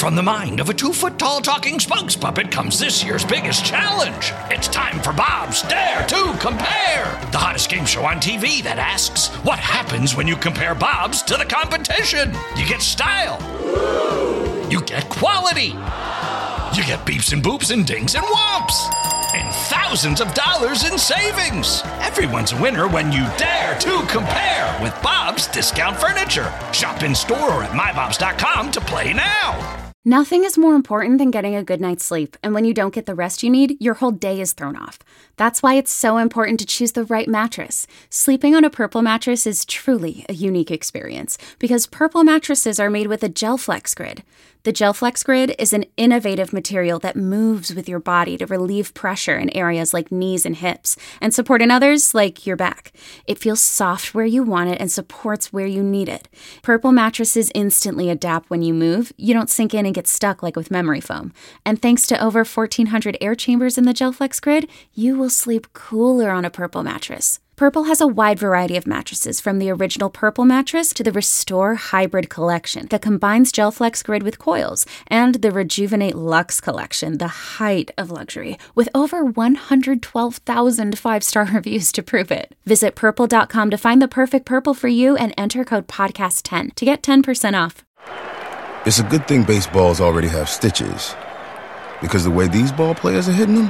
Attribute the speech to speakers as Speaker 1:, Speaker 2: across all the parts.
Speaker 1: From the mind of a 2-foot-tall talking spokes puppet comes this year's biggest challenge. It's time for Bob's Dare to Compare, the hottest game show on TV that asks, what happens when you compare Bob's to the competition? You get style. You get quality. You get beeps and boops and dings and whomps. And thousands of dollars in savings. Everyone's a winner when you dare to compare with Bob's Discount Furniture. Shop in store or at mybobs.com to play now.
Speaker 2: Nothing is more important than getting a good night's sleep, and when you don't get the rest you need, your whole day is thrown off. That's why it's so important to choose the right mattress. Sleeping on a Purple mattress is truly a unique experience, because Purple mattresses are made with a GelFlex Grid. The GelFlex Grid is an innovative material that moves with your body to relieve pressure in areas like knees and hips, and support in others like your back. It feels soft where you want it and supports where you need it. Purple mattresses instantly adapt when you move. You don't sink in and get stuck like with memory foam. And thanks to over 1,400 air chambers in the GelFlex Grid, you will sleep cooler on a Purple mattress. Purple has a wide variety of mattresses, from the original Purple mattress to the Restore Hybrid collection that combines GelFlex Grid with coils, and the Rejuvenate Luxe collection, the height of luxury, with over 112,000 five-star reviews to prove it. Visit Purple.com to find the perfect Purple for you and enter code PODCAST10 to get 10% off.
Speaker 3: It's a good thing baseballs already have stitches, because the way these ball players are hitting them,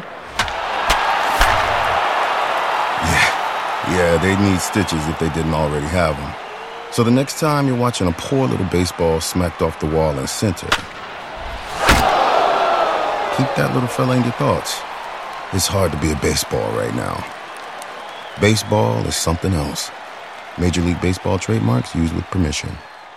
Speaker 3: yeah, they need stitches if they didn't already have them. So the next time you're watching a poor little baseball smacked off the wall in center, keep that little fella in your thoughts. It's hard to be a baseball right now. Baseball is something else. Major League Baseball trademarks used with permission.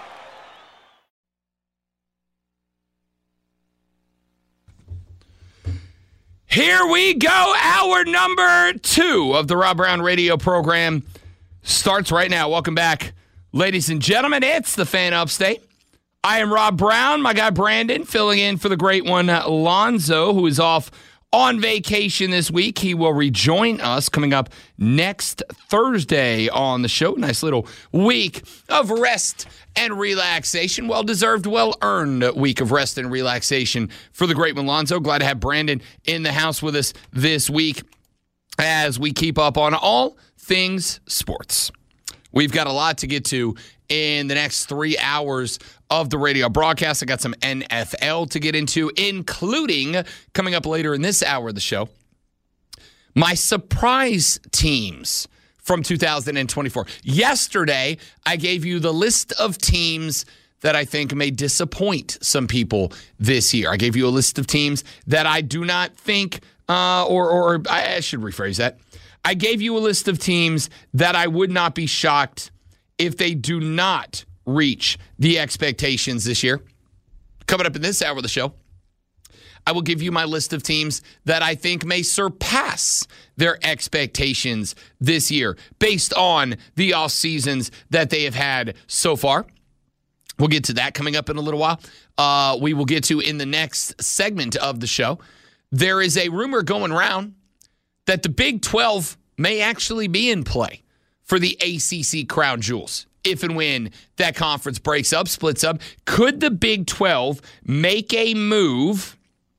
Speaker 4: Here we go. Hour number 2 of the Rob Brown radio program starts right now. Welcome back, ladies and gentlemen. It's the Fan Upstate. I am Rob Brown. My guy Brandon filling in for the great one, Lonzo, who is off on vacation this week. He will rejoin us coming up next Thursday on the show. Nice little week of rest and relaxation. Well-deserved, well-earned week of rest and relaxation for the great one, Lonzo. Glad to have Brandon in the house with us this week as we keep up on all things sports. We've got a lot to get to in the next 3 hours of the radio broadcast. I got some NFL to get into, including, coming up later in this hour of the show, my surprise teams from 2024. Yesterday, I gave you the list of teams that I think may disappoint some people this year. I gave you a list of teams that I do not think, or I should rephrase that. I gave you a list of teams that I would not be shocked if they do not reach the expectations this year. Coming up in this hour of the show, I will give you my list of teams that I think may surpass their expectations this year based on the off seasons that they have had so far. We'll get to that coming up in a little while. We will get to in the next segment of the show. There is a rumor going around that the Big 12 may actually be in play for the ACC crown jewels. If and when that conference breaks up, splits up, could the Big 12 make a move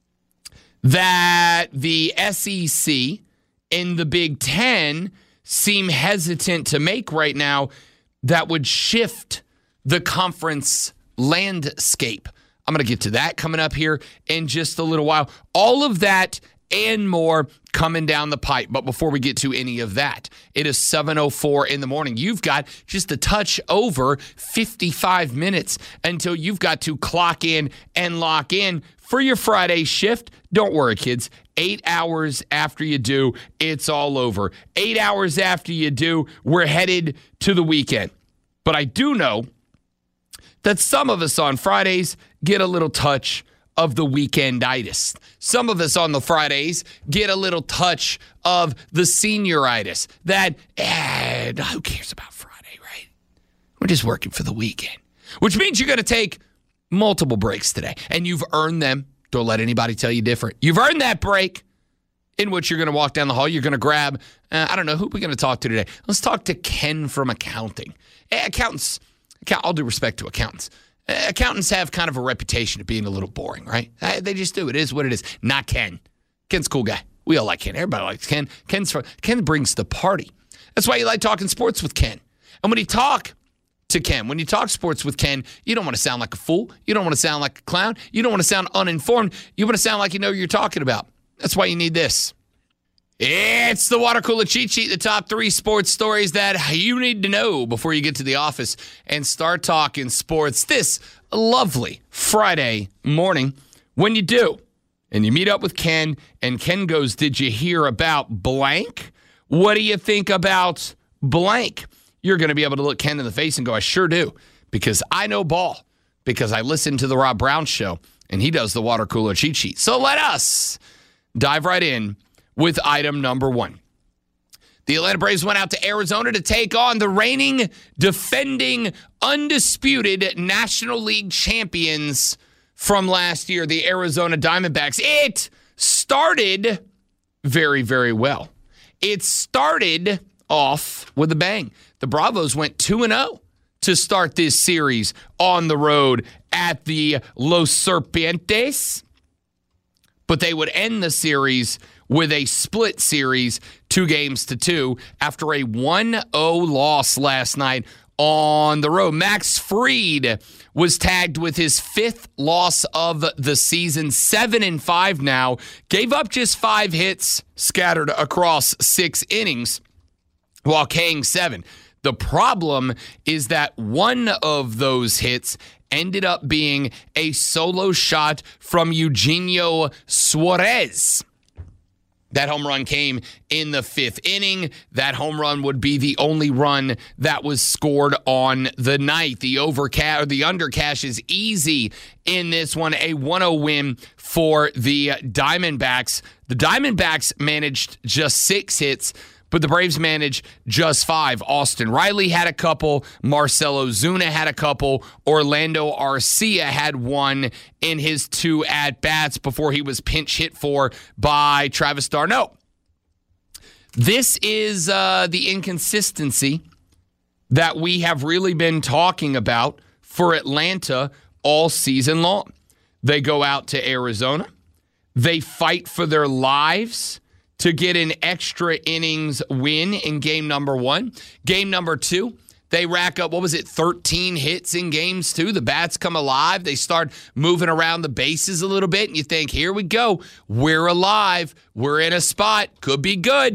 Speaker 4: that the SEC and the Big 10 seem hesitant to make right now that would shift the conference landscape? I'm going to get to that coming up here in just a little while. All of that and more coming down the pipe. But before we get to any of that, it is 7:04 in the morning. You've got just a touch over 55 minutes until you've got to clock in and lock in for your Friday shift. Don't worry, kids. 8 hours after you do, it's all over. 8 hours after you do, we're headed to the weekend. But I do know that some of us on Fridays get a little touch of the weekenditis. Some of us on the Fridays get a little touch of the senioritis. That, who cares about Friday, right? We're just working for the weekend. Which means you're going to take multiple breaks today. And you've earned them. Don't let anybody tell you different. You've earned that break in which you're going to walk down the hall. You're going to grab, I don't know, who are we going to talk to today? Let's talk to Ken from accounting. Accountants, all due respect to accountants. Accountants have kind of a reputation of being a little boring, right? They just do. It is what it is. Not Ken. Ken's a cool guy. We all like Ken. Everybody likes Ken. Ken brings the party. That's why you like talking sports with Ken. And when you talk to Ken, when you talk sports with Ken, you don't want to sound like a fool. You don't want to sound like a clown. You don't want to sound uninformed. You want to sound like you know what you're talking about. That's why you need this. It's the Water Cooler Cheat Sheet, the top 3 sports stories that you need to know before you get to the office and start talking sports this lovely Friday morning. When you do, and you meet up with Ken, and Ken goes, did you hear about blank? What do you think about blank? You're going to be able to look Ken in the face and go, I sure do, because I know ball, because I listen to the Rob Brown Show, and he does the Water Cooler Cheat Sheet. So let us dive right in with item number 1. The Atlanta Braves went out to Arizona to take on the reigning, defending, undisputed National League champions from last year, the Arizona Diamondbacks. It started very, very well. It started off with a bang. The Bravos went 2-0 to start this series on the road at the Los Serpientes. But they would end the series with a split series, 2-2, after a 1-0 loss last night on the road. Max Fried was tagged with his 5th loss of the season, 7-5 now. Gave up just 5 hits scattered across 6 innings while K'ing 7. The problem is that one of those hits ended up being a solo shot from Eugenio Suarez. That home run came in the 5th inning. That home run would be the only run that was scored on the night. The undercash is easy in this one. A 1-0 win for the Diamondbacks. The Diamondbacks managed just 6 hits, but the Braves managed just 5. Austin Riley had a couple. Marcelo Zuna had a couple. Orlando Arcia had one in his 2 at-bats before he was pinch hit for by Travis d'Arnaud. This is the inconsistency that we have really been talking about for Atlanta all season long. They go out to Arizona. They fight for their lives to get an extra innings win in game number 1. Game number 2, they rack up, 13 hits in games 2. The bats come alive. They start moving around the bases a little bit, and you think, here we go. We're alive. We're in a spot. Could be good.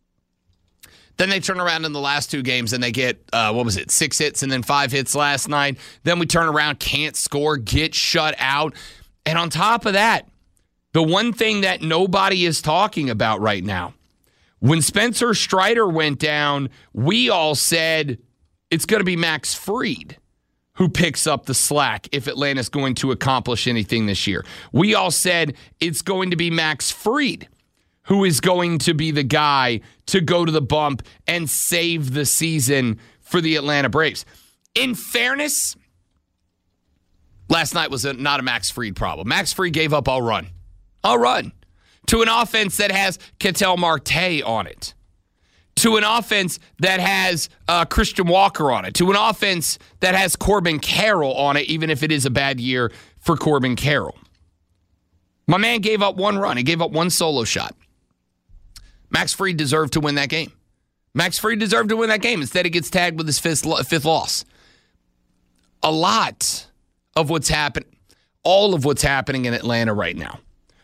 Speaker 4: Then they turn around in the last 2 games, and they get, 6 hits and then 5 hits last night. Then we turn around, can't score, get shut out. And on top of that, the one thing that nobody is talking about right now, when Spencer Strider went down, we all said it's going to be Max Fried who picks up the slack if Atlanta's going to accomplish anything this year. We all said it's going to be Max Fried who is going to be the guy to go to the bump and save the season for the Atlanta Braves. In fairness, last night was not a Max Fried problem. Max Fried gave up all run to an offense that has Ketel Marte on it, to an offense that has Christian Walker on it, to an offense that has Corbin Carroll on it, even if it is a bad year for Corbin Carroll. My man gave up 1 run. He gave up 1 solo shot. Max Fried deserved to win that game. Instead, he gets tagged with his 5th loss. A lot of what's happened, all of what's happening in Atlanta right now,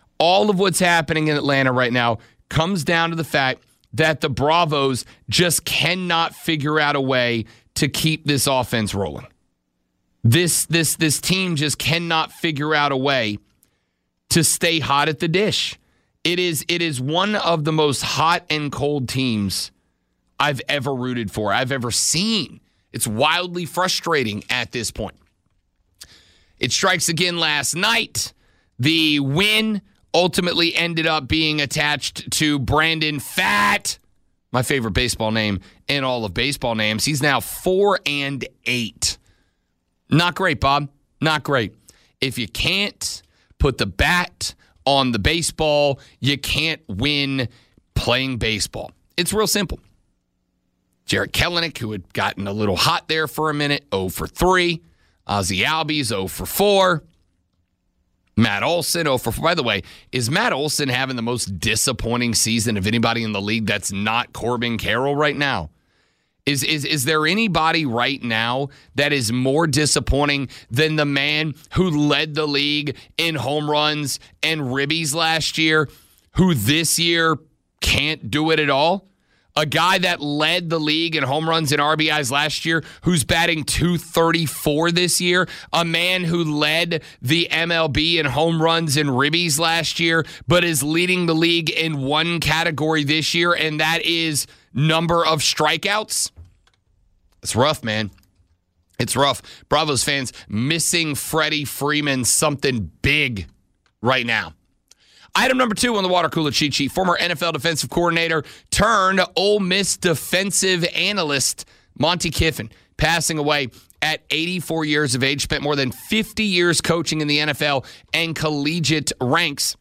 Speaker 4: comes down to the fact that the Bravos just cannot figure out a way to keep this offense rolling. This team just cannot figure out a way to stay hot at the dish. It is one of the most hot and cold teams I've ever rooted for, I've ever seen. It's wildly frustrating at this point. It strikes again last night. The win ultimately ended up being attached to Brandon Pfaadt, my favorite baseball name in all of baseball names. He's now 4-8. Not great, Bob. Not great. If you can't put the bat on the baseball, you can't win playing baseball. It's real simple. Jarred Kelenic, who had gotten a little hot there for a minute, 0 for 3. Ozzie Albies 0 for 4. Matt Olson 0 for 4. By the way, is Matt Olson having the most disappointing season of anybody in the league that's not Corbin Carroll right now? Is there anybody right now that is more disappointing than the man who led the league in home runs and ribbies last year, who this year can't do it at all? A guy that led the league in home runs and RBIs last year, who's batting .234 this year. A man who led the MLB in home runs and ribbies last year, but is leading the league in one category this year, and that is number of strikeouts. It's rough, man. It's rough. Bravos fans missing Freddie Freeman something big right now. Item number 2 on the water cooler cheat sheet. Former NFL defensive coordinator turned Ole Miss defensive analyst Monte Kiffin, passing away at 84 years of age. Spent more than 50 years coaching in the NFL and collegiate ranks.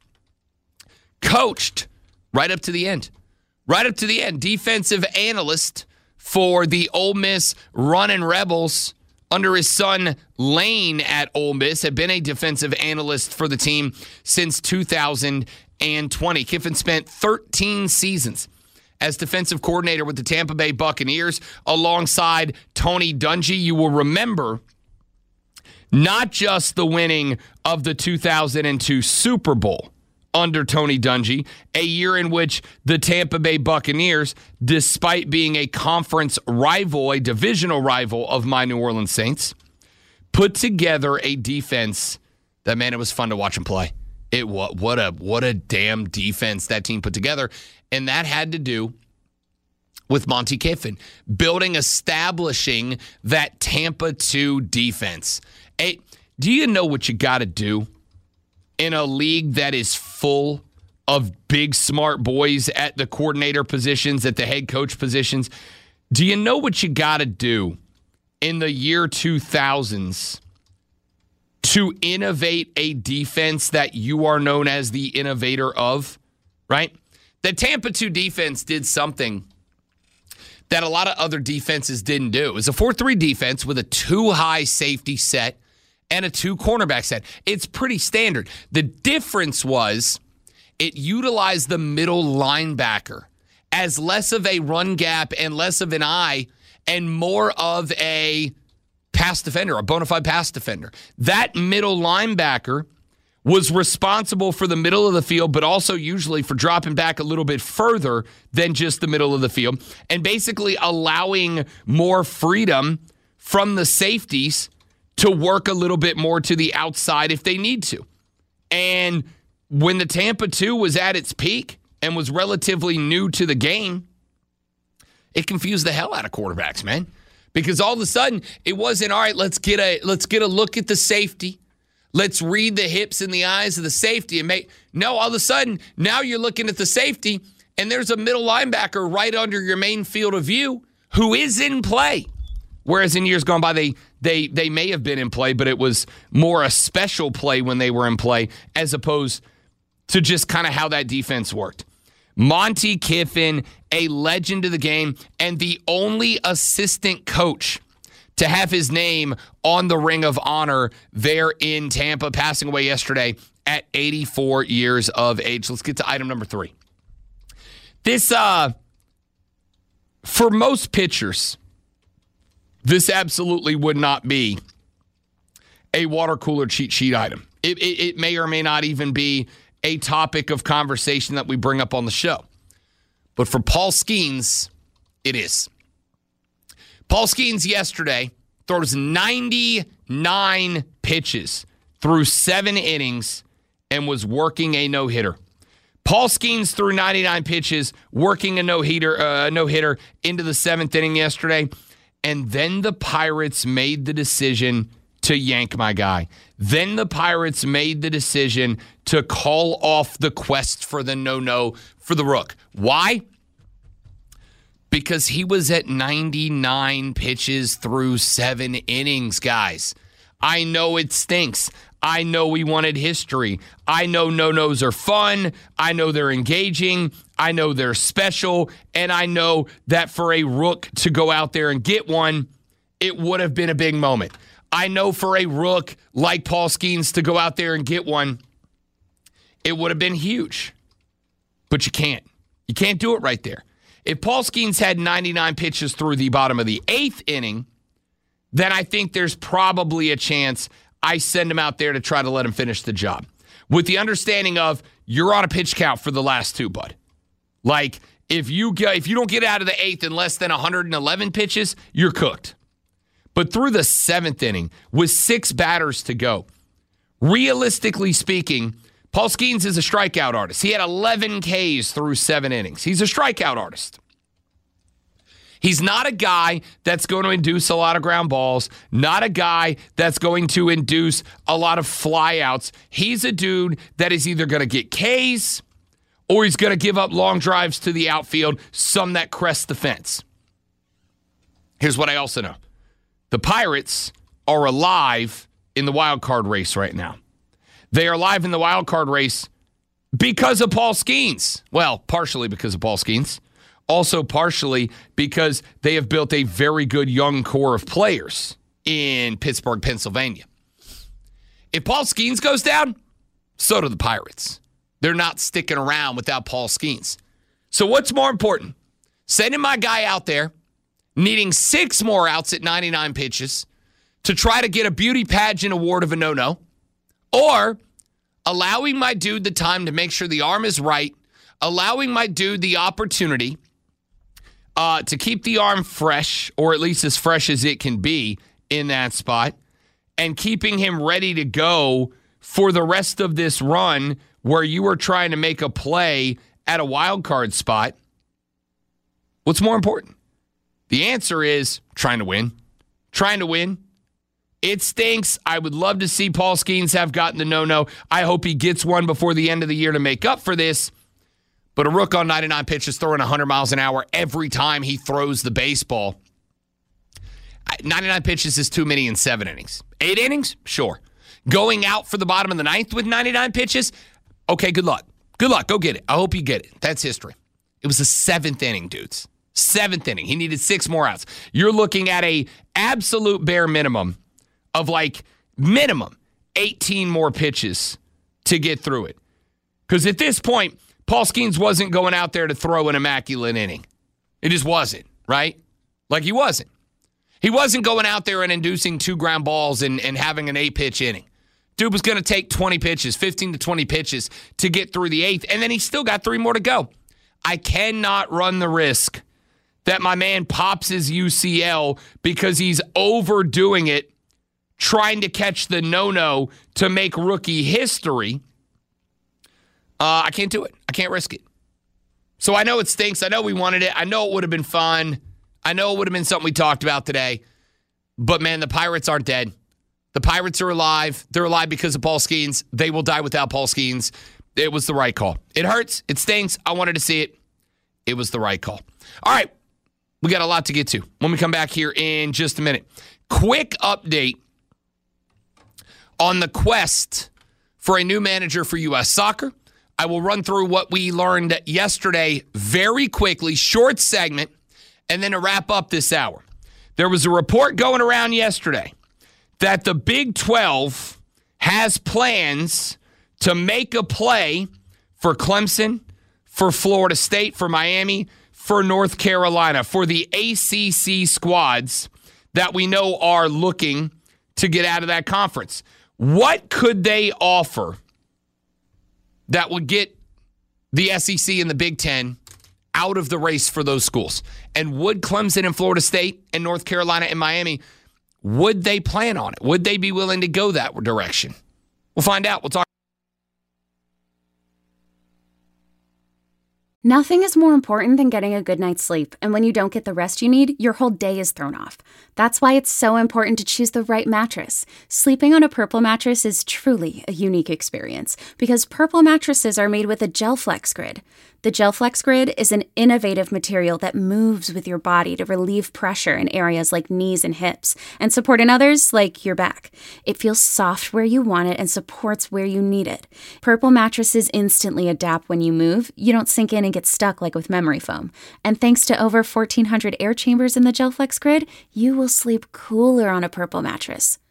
Speaker 4: Coached right up to the end. Right up to the end. Defensive analyst for the Ole Miss Runnin' Rebels under his son Lane at Ole Miss. Had been a defensive analyst for the team since 2020. Kiffin spent 13 seasons as defensive coordinator with the Tampa Bay Buccaneers alongside Tony Dungy. You will remember not just the winning of the 2002 Super Bowl under Tony Dungy, a year in which the Tampa Bay Buccaneers, despite being a conference rival, a divisional rival of my New Orleans Saints, put together a defense that, man, it was fun to watch them play. What a damn defense that team put together. And that had to do with Monte Kiffin, establishing that Tampa 2 defense. Hey, do you know what you got to do in a league that is full of big, smart boys at the coordinator positions, at the head coach positions? Do you know what you got to do in the year 2000s to innovate a defense that you are known as the innovator of, right? The Tampa 2 defense did something that a lot of other defenses didn't do. It was a 4-3 defense with a 2-high safety set and a 2 cornerback set. It's pretty standard. The difference was it utilized the middle linebacker as less of a run gap and less of an eye and more of a pass defender, a bona fide pass defender. That middle linebacker was responsible for the middle of the field, but also usually for dropping back a little bit further than just the middle of the field and basically allowing more freedom from the safeties to work a little bit more to the outside if they need to. And when the Tampa 2 was at its peak and was relatively new to the game, it confused the hell out of quarterbacks, man. Because all of a sudden, it wasn't, all right, let's get a look at the safety. Let's read the hips and the eyes of the safety. No, all of a sudden, now you're looking at the safety, and there's a middle linebacker right under your main field of view who is in play. Whereas in years gone by, they may have been in play, but it was more a special play when they were in play as opposed to just kind of how that defense worked. Monte Kiffin, a legend of the game, and the only assistant coach to have his name on the Ring of Honor there in Tampa, passing away yesterday at 84 years of age. Let's get to item number 3. This, for most pitchers, this absolutely would not be a water cooler cheat sheet item. It may or may not even be a topic of conversation that we bring up on the show. But for Paul Skeens, it is. Paul Skeens yesterday throws 99 pitches through 7 innings and was working a no-hitter. Paul Skeens threw 99 pitches, working a no-hitter into the 7th inning yesterday. And then the Pirates made the decision to yank my guy. Then the Pirates made the decision to call off the quest for the no-no for the Rook. Why? Because he was at 99 pitches through 7 innings, guys. I know it stinks. I know we wanted history. I know no-nos are fun. I know they're engaging. I know they're special. And I know that for a Rook to go out there and get one, it would have been a big moment. I know for a rook like Paul Skeens to go out there and get one, it would have been huge. But you can't. You can't do it right there. If Paul Skeens had 99 pitches through the bottom of the 8th inning, then I think there's probably a chance I send him out there to try to let him finish the job. With the understanding of you're on a pitch count for the last 2, bud. Like, if you don't get out of the 8th in less than 111 pitches, you're cooked. But through the 7th inning, with 6 batters to go, realistically speaking, Paul Skeens is a strikeout artist. He had 11 Ks through 7 innings. He's a strikeout artist. He's not a guy that's going to induce a lot of ground balls, not a guy that's going to induce a lot of flyouts. He's a dude that is either going to get Ks or he's going to give up long drives to the outfield, some that crest the fence. Here's what I also know. The Pirates are alive in the wild card race right now. They are alive in the wild card race because of Paul Skeens. Well, partially because of Paul Skeens. Also partially because they have built a very good young core of players in Pittsburgh, Pennsylvania. If Paul Skeens goes down, so do the Pirates. They're not sticking around without Paul Skeens. So what's more important? Sending my guy out there, needing 6 more outs at 99 pitches to try to get a beauty pageant award of a no-no, or allowing my dude the time to make sure the arm is right, allowing my dude the opportunity to keep the arm fresh, or at least as fresh as it can be in that spot, and keeping him ready to go for the rest of this run where you are trying to make a play at a wild card spot. What's more important? The answer is trying to win. Trying to win. It stinks. I would love to see Paul Skeens have gotten the no-no. I hope he gets one before the end of the year to make up for this. But a rook on 99 pitches throwing 100 miles an hour every time he throws the baseball. 99 pitches is too many in 7 innings. 8 innings? Sure. Going out for the bottom of the 9th with 99 pitches? Okay, good luck. Good luck. Go get it. I hope you get it. That's history. It was the 7th inning, dudes. 7th inning. He needed 6 more outs. You're looking at a absolute bare minimum of minimum 18 more pitches to get through it. Because at this point, Paul Skeens wasn't going out there to throw an immaculate inning. It just wasn't, right? He wasn't. He wasn't going out there and inducing 2 ground balls and having an 8-pitch inning. Dude was going to take 20 pitches, 15 to 20 pitches to get through the 8th, and then he still got 3 more to go. I cannot run the risk that my man pops his UCL because he's overdoing it, trying to catch the no-no to make rookie history. I can't do it. I can't risk it. So I know it stinks. I know we wanted it. I know it would have been fun. I know it would have been something we talked about today. But, man, the Pirates aren't dead. The Pirates are alive. They're alive because of Paul Skeens. They will die without Paul Skeens. It was the right call. It hurts. It stings. I wanted to see it. It was the right call. All right. We got a lot to get to when we come back here in just a minute. Quick update on the quest for a new manager for U.S. Soccer. I will run through what we learned yesterday very quickly, short segment, and then to wrap up this hour. There was a report going around yesterday that the Big 12 has plans to make a play for Clemson, for Florida State, for Miami, for North Carolina, for the ACC squads that we know are looking to get out of that conference. What could they offer that would get the SEC and the Big Ten out of the race for those schools? And would Clemson and Florida State and North Carolina and Miami, would they plan on it? Would they be willing to go that direction? We'll find out. We'll talk.
Speaker 2: Nothing is more important than getting a good night's sleep, and when you don't get the rest you need, your whole day is thrown off. That's why it's so important to choose the right mattress. Sleeping on a Purple mattress is truly a unique experience, because Purple mattresses are made with a GelFlex Grid. The GelFlex Grid is an innovative material that moves with your body to relieve pressure in areas like knees and hips, and support in others like your back. It feels soft where you want it and supports where you need it. Purple mattresses instantly adapt when you move. You don't sink in and get stuck like with memory foam. And thanks to over 1,400 air chambers in the GelFlex Grid, you will sleep cooler on a Purple mattress.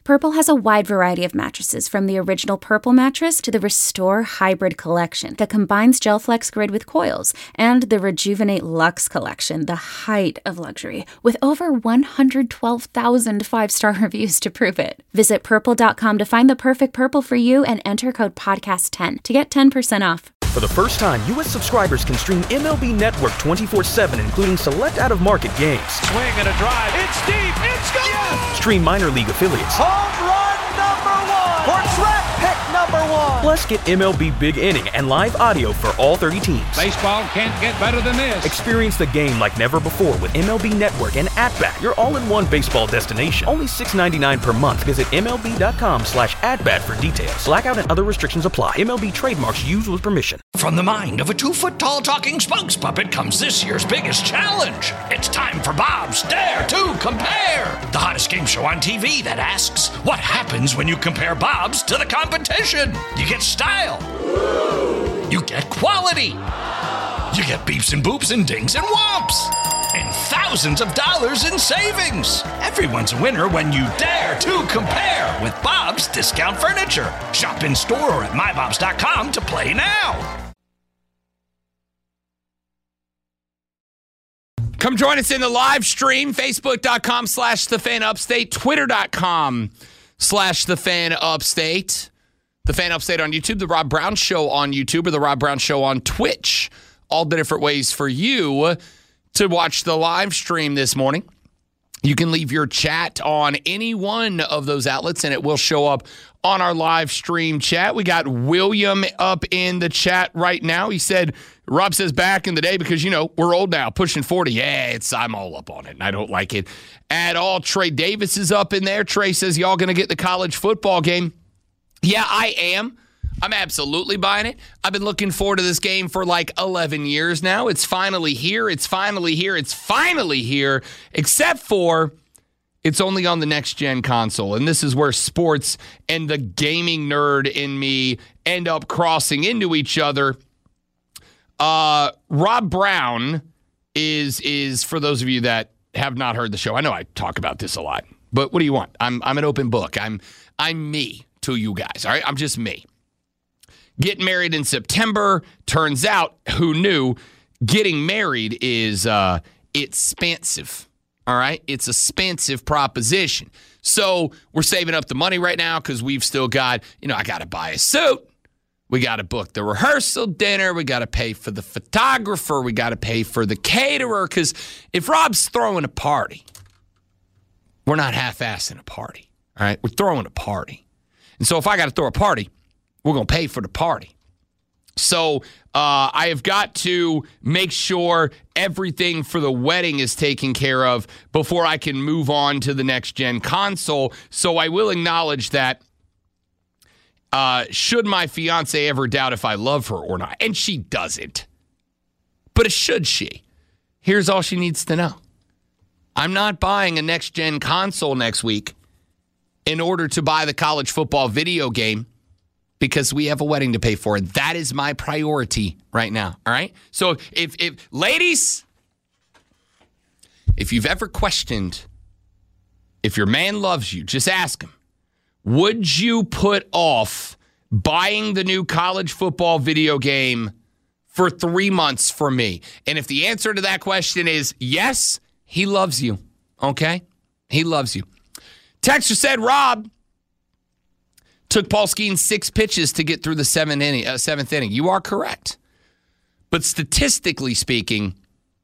Speaker 2: Purple has a wide variety of mattresses, from the original Purple mattress to the Restore Hybrid collection that combines GelFlex Grid with coils, and the Rejuvenate Luxe collection, the height of luxury, with over 112,000 five-star reviews to prove it. Visit Purple.com to find the perfect Purple for you and enter code podcast10 to get 10% off.
Speaker 5: For the first time, U.S. subscribers can stream MLB Network 24/7, including select out-of-market games.
Speaker 6: Swing and a drive. It's deep. It's gone. Yes!
Speaker 5: Stream minor league affiliates.
Speaker 6: Home run number one. Or draft pick number one.
Speaker 5: Plus, get MLB Big Inning and live audio for all 30 teams.
Speaker 6: Baseball can't get better than this.
Speaker 5: Experience the game like never before with MLB Network and At-Bat, your all-in-one baseball destination. Only $6.99 per month. Visit MLB.com/AtBat for details. Blackout and other restrictions apply. MLB trademarks used with permission.
Speaker 1: From the mind of a 2-foot-tall talking spokes puppet comes this year's biggest challenge. It's time for Bob's Dare to Compare, the hottest game show on TV that asks, what happens when you compare Bob's to the competition? You get style. You get quality. You get beeps and boops and dings and whomps. And thousands of dollars in savings. Everyone's a winner when you dare to compare with Bob's Discount Furniture. Shop in store or at mybobs.com to play now.
Speaker 4: Come join us in the live stream, facebook.com/thefanupstate, twitter.com/thefanupstate, The Fan Upstate on YouTube, The Rob Brown Show on YouTube, or The Rob Brown Show on Twitch. All the different ways for you to watch the live stream this morning. You can leave your chat on any one of those outlets, and it will show up on our live stream chat. We got William up in the chat right now. He said, Rob says back in the day, because, you know, we're old now, pushing 40. Yeah, I'm all up on it, and I don't like it at all. Trey Davis is up in there. Trey says, y'all going to get the college football game? Yeah, I am. I'm absolutely buying it. I've been looking forward to this game for like 11 years now. It's finally here. It's finally here. It's finally here, except for it's only on the next-gen console. And this is where sports and the gaming nerd in me end up crossing into each other. Rob Brown is for those of you that have not heard the show. I know I talk about this a lot, but what do you want? I'm an open book. I'm me to you guys. All right, I'm just me. Getting married in September. Turns out, who knew? Getting married is expensive. All right, it's a expensive proposition. So we're saving up the money right now because we've still got, I got to buy a suit. We got to book the rehearsal dinner. We got to pay for the photographer. We got to pay for the caterer. Because if Rob's throwing a party, we're not half-assing a party. All right, we're throwing a party. And so if I got to throw a party, we're going to pay for the party. So I have got to make sure everything for the wedding is taken care of before I can move on to the next-gen console. So I will acknowledge that should my fiance ever doubt if I love her or not, and she doesn't, but should she? Here's all she needs to know. I'm not buying a next-gen console next week in order to buy the college football video game, because we have a wedding to pay for. That is my priority right now, all right? So if ladies, if you've ever questioned if your man loves you, just ask him, would you put off buying the new college football video game for 3 months for me? And if the answer to that question is yes, he loves you, okay? He loves you. Texter said, Rob, took Paul Skeens 6 pitches to get through the seventh inning. You are correct. But statistically speaking,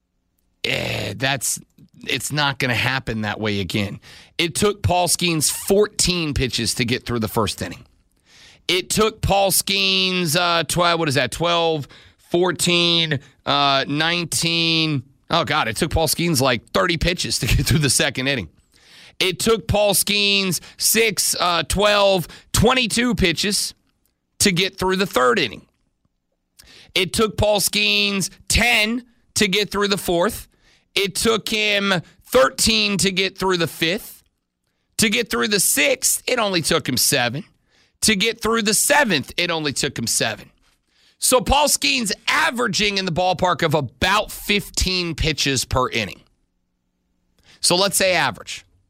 Speaker 4: it's not going to happen that way again. It took Paul Skeens 14 pitches to get through the first inning. It took Paul Skeens, 12, 14, 19. Oh, God, it took Paul Skeens like 30 pitches to get through the second inning. It took Paul Skeens 6, 12, 22 pitches to get through the third inning. It took Paul Skeens 10 to get through the fourth. It took him 13 to get through the fifth. To get through the sixth, it only took him 7. To get through the seventh, it only took him 7. So Paul Skeens averaging in the ballpark of about 15 pitches per inning. So let's say average.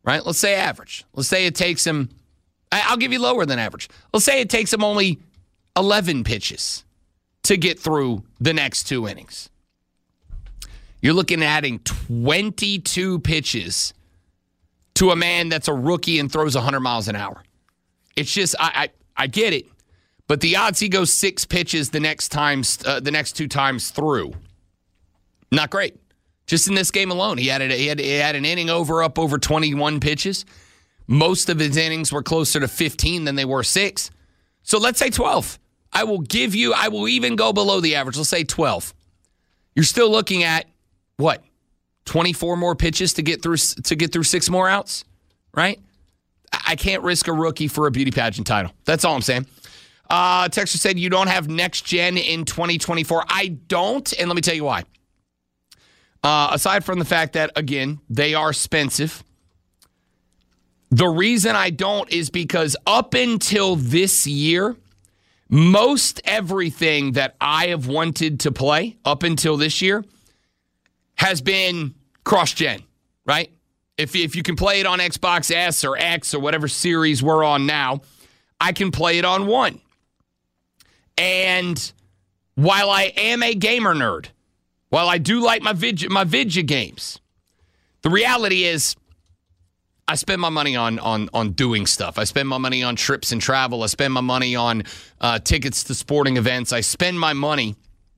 Speaker 4: right? Let's say average. Let's say it takes him, I'll give you lower than average. Let's say it takes him only 11 pitches to get through the next 2 innings. You're looking at adding 22 pitches to a man that's a rookie and throws 100 miles an hour. It's just, I get it, but the odds he goes 6 pitches the next 2 times through, not great. Just in this game alone, he had an inning up over 21 pitches. Most of his innings were closer to 15 than they were 6. So let's say 12. I will even go below the average. Let's say 12. You're still looking at what? 24 more pitches to get through 6 more outs, right? I can't risk a rookie for a beauty pageant title. That's all I'm saying. Texter said you don't have next gen in 2024. I don't, and let me tell you why. Aside from the fact that, again, they are expensive, the reason I don't is because up until this year, most everything that I have wanted to play up until this year has been cross-gen, right? If you can play it on Xbox S or X or whatever series we're on now, I can play it on one. And while I am a gamer nerd, while I do like my vidya games, the reality is I spend my money on doing stuff. I spend my money on trips and travel. I spend my money on tickets to sporting events. I spend my money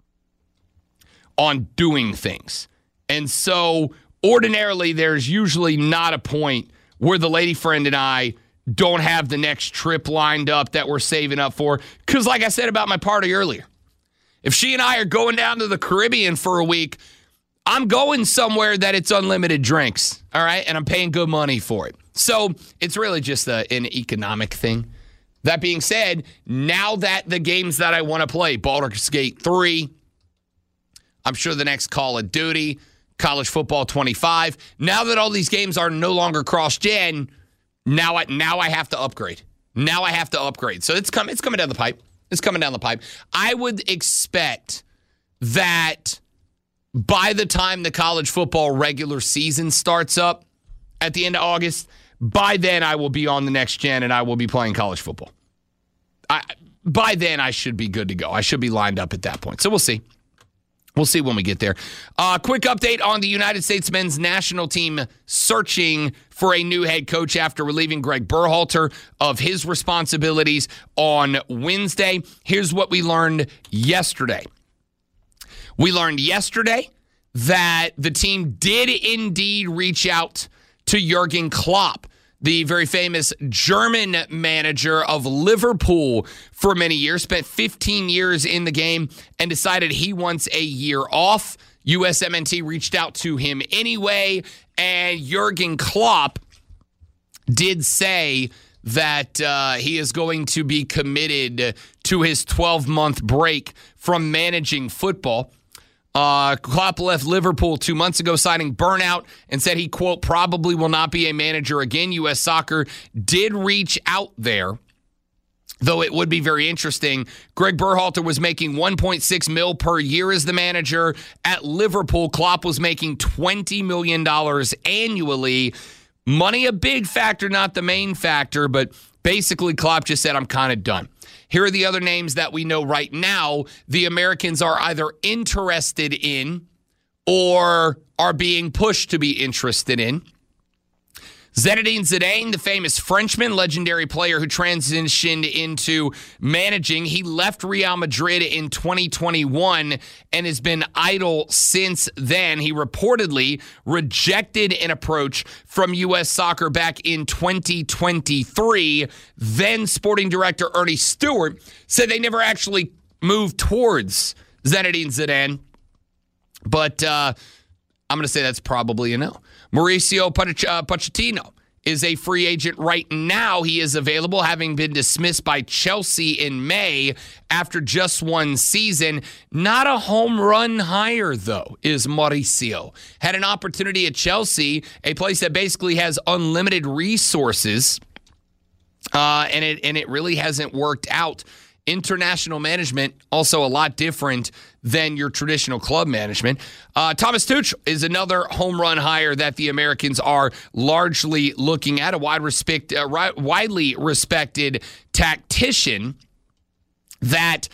Speaker 4: on doing things. And so ordinarily, there's usually not a point where the lady friend and I don't have the next trip lined up that we're saving up for. Because like I said about my party earlier, if she and I are going down to the Caribbean for a week, I'm going somewhere that it's unlimited drinks, all right? And I'm paying good money for it. So it's really just an economic thing. That being said, now that the games that I want to play, Baldur's Gate 3, I'm sure the next Call of Duty, College Football 25, now that all these games are no longer cross-gen, now I have to upgrade. Now I have to upgrade. So it's coming down the pipe. It's coming down the pipe. I would expect that by the time the college football regular season starts up at the end of August, by then I will be on the next gen and I will be playing college football. By then I should be good to go. I should be lined up at that point. So we'll see. We'll see when we get there. Quick update on the United States men's national team searching for a new head coach after relieving Greg Berhalter of his responsibilities on Wednesday. Here's what we learned yesterday. We learned yesterday that the team did indeed reach out to Jurgen Klopp, the very famous German manager of Liverpool for many years, spent 15 years in the game and decided he wants a year off. USMNT reached out to him anyway, and Jurgen Klopp did say that he is going to be committed to his 12-month break from managing football. Klopp left Liverpool 2 months ago, citing burnout, and said he, quote, probably will not be a manager again. U.S. Soccer did reach out there, though it would be very interesting. Greg Berhalter was making $1.6 million per year as the manager. At Liverpool, Klopp was making $20 million annually. Money a big factor, not the main factor, but basically Klopp just said, I'm kind of done. Here are the other names that we know right now the Americans are either interested in or are being pushed to be interested in. Zinedine Zidane, the famous Frenchman, legendary player who transitioned into managing. He left Real Madrid in 2021 and has been idle since then. He reportedly rejected an approach from U.S. Soccer back in 2023. Then sporting director Ernie Stewart said they never actually moved towards Zinedine Zidane. But I'm going to say that's probably a no. Mauricio Pochettino is a free agent right now. He is available, having been dismissed by Chelsea in May after just one season. Not a home run hire, though, is Mauricio. Had an opportunity at Chelsea, a place that basically has unlimited resources, and it really hasn't worked out International management, also a lot different than your traditional club management. Thomas Tuchel is another home run hire that the Americans are largely looking at, a widely respected tactician that,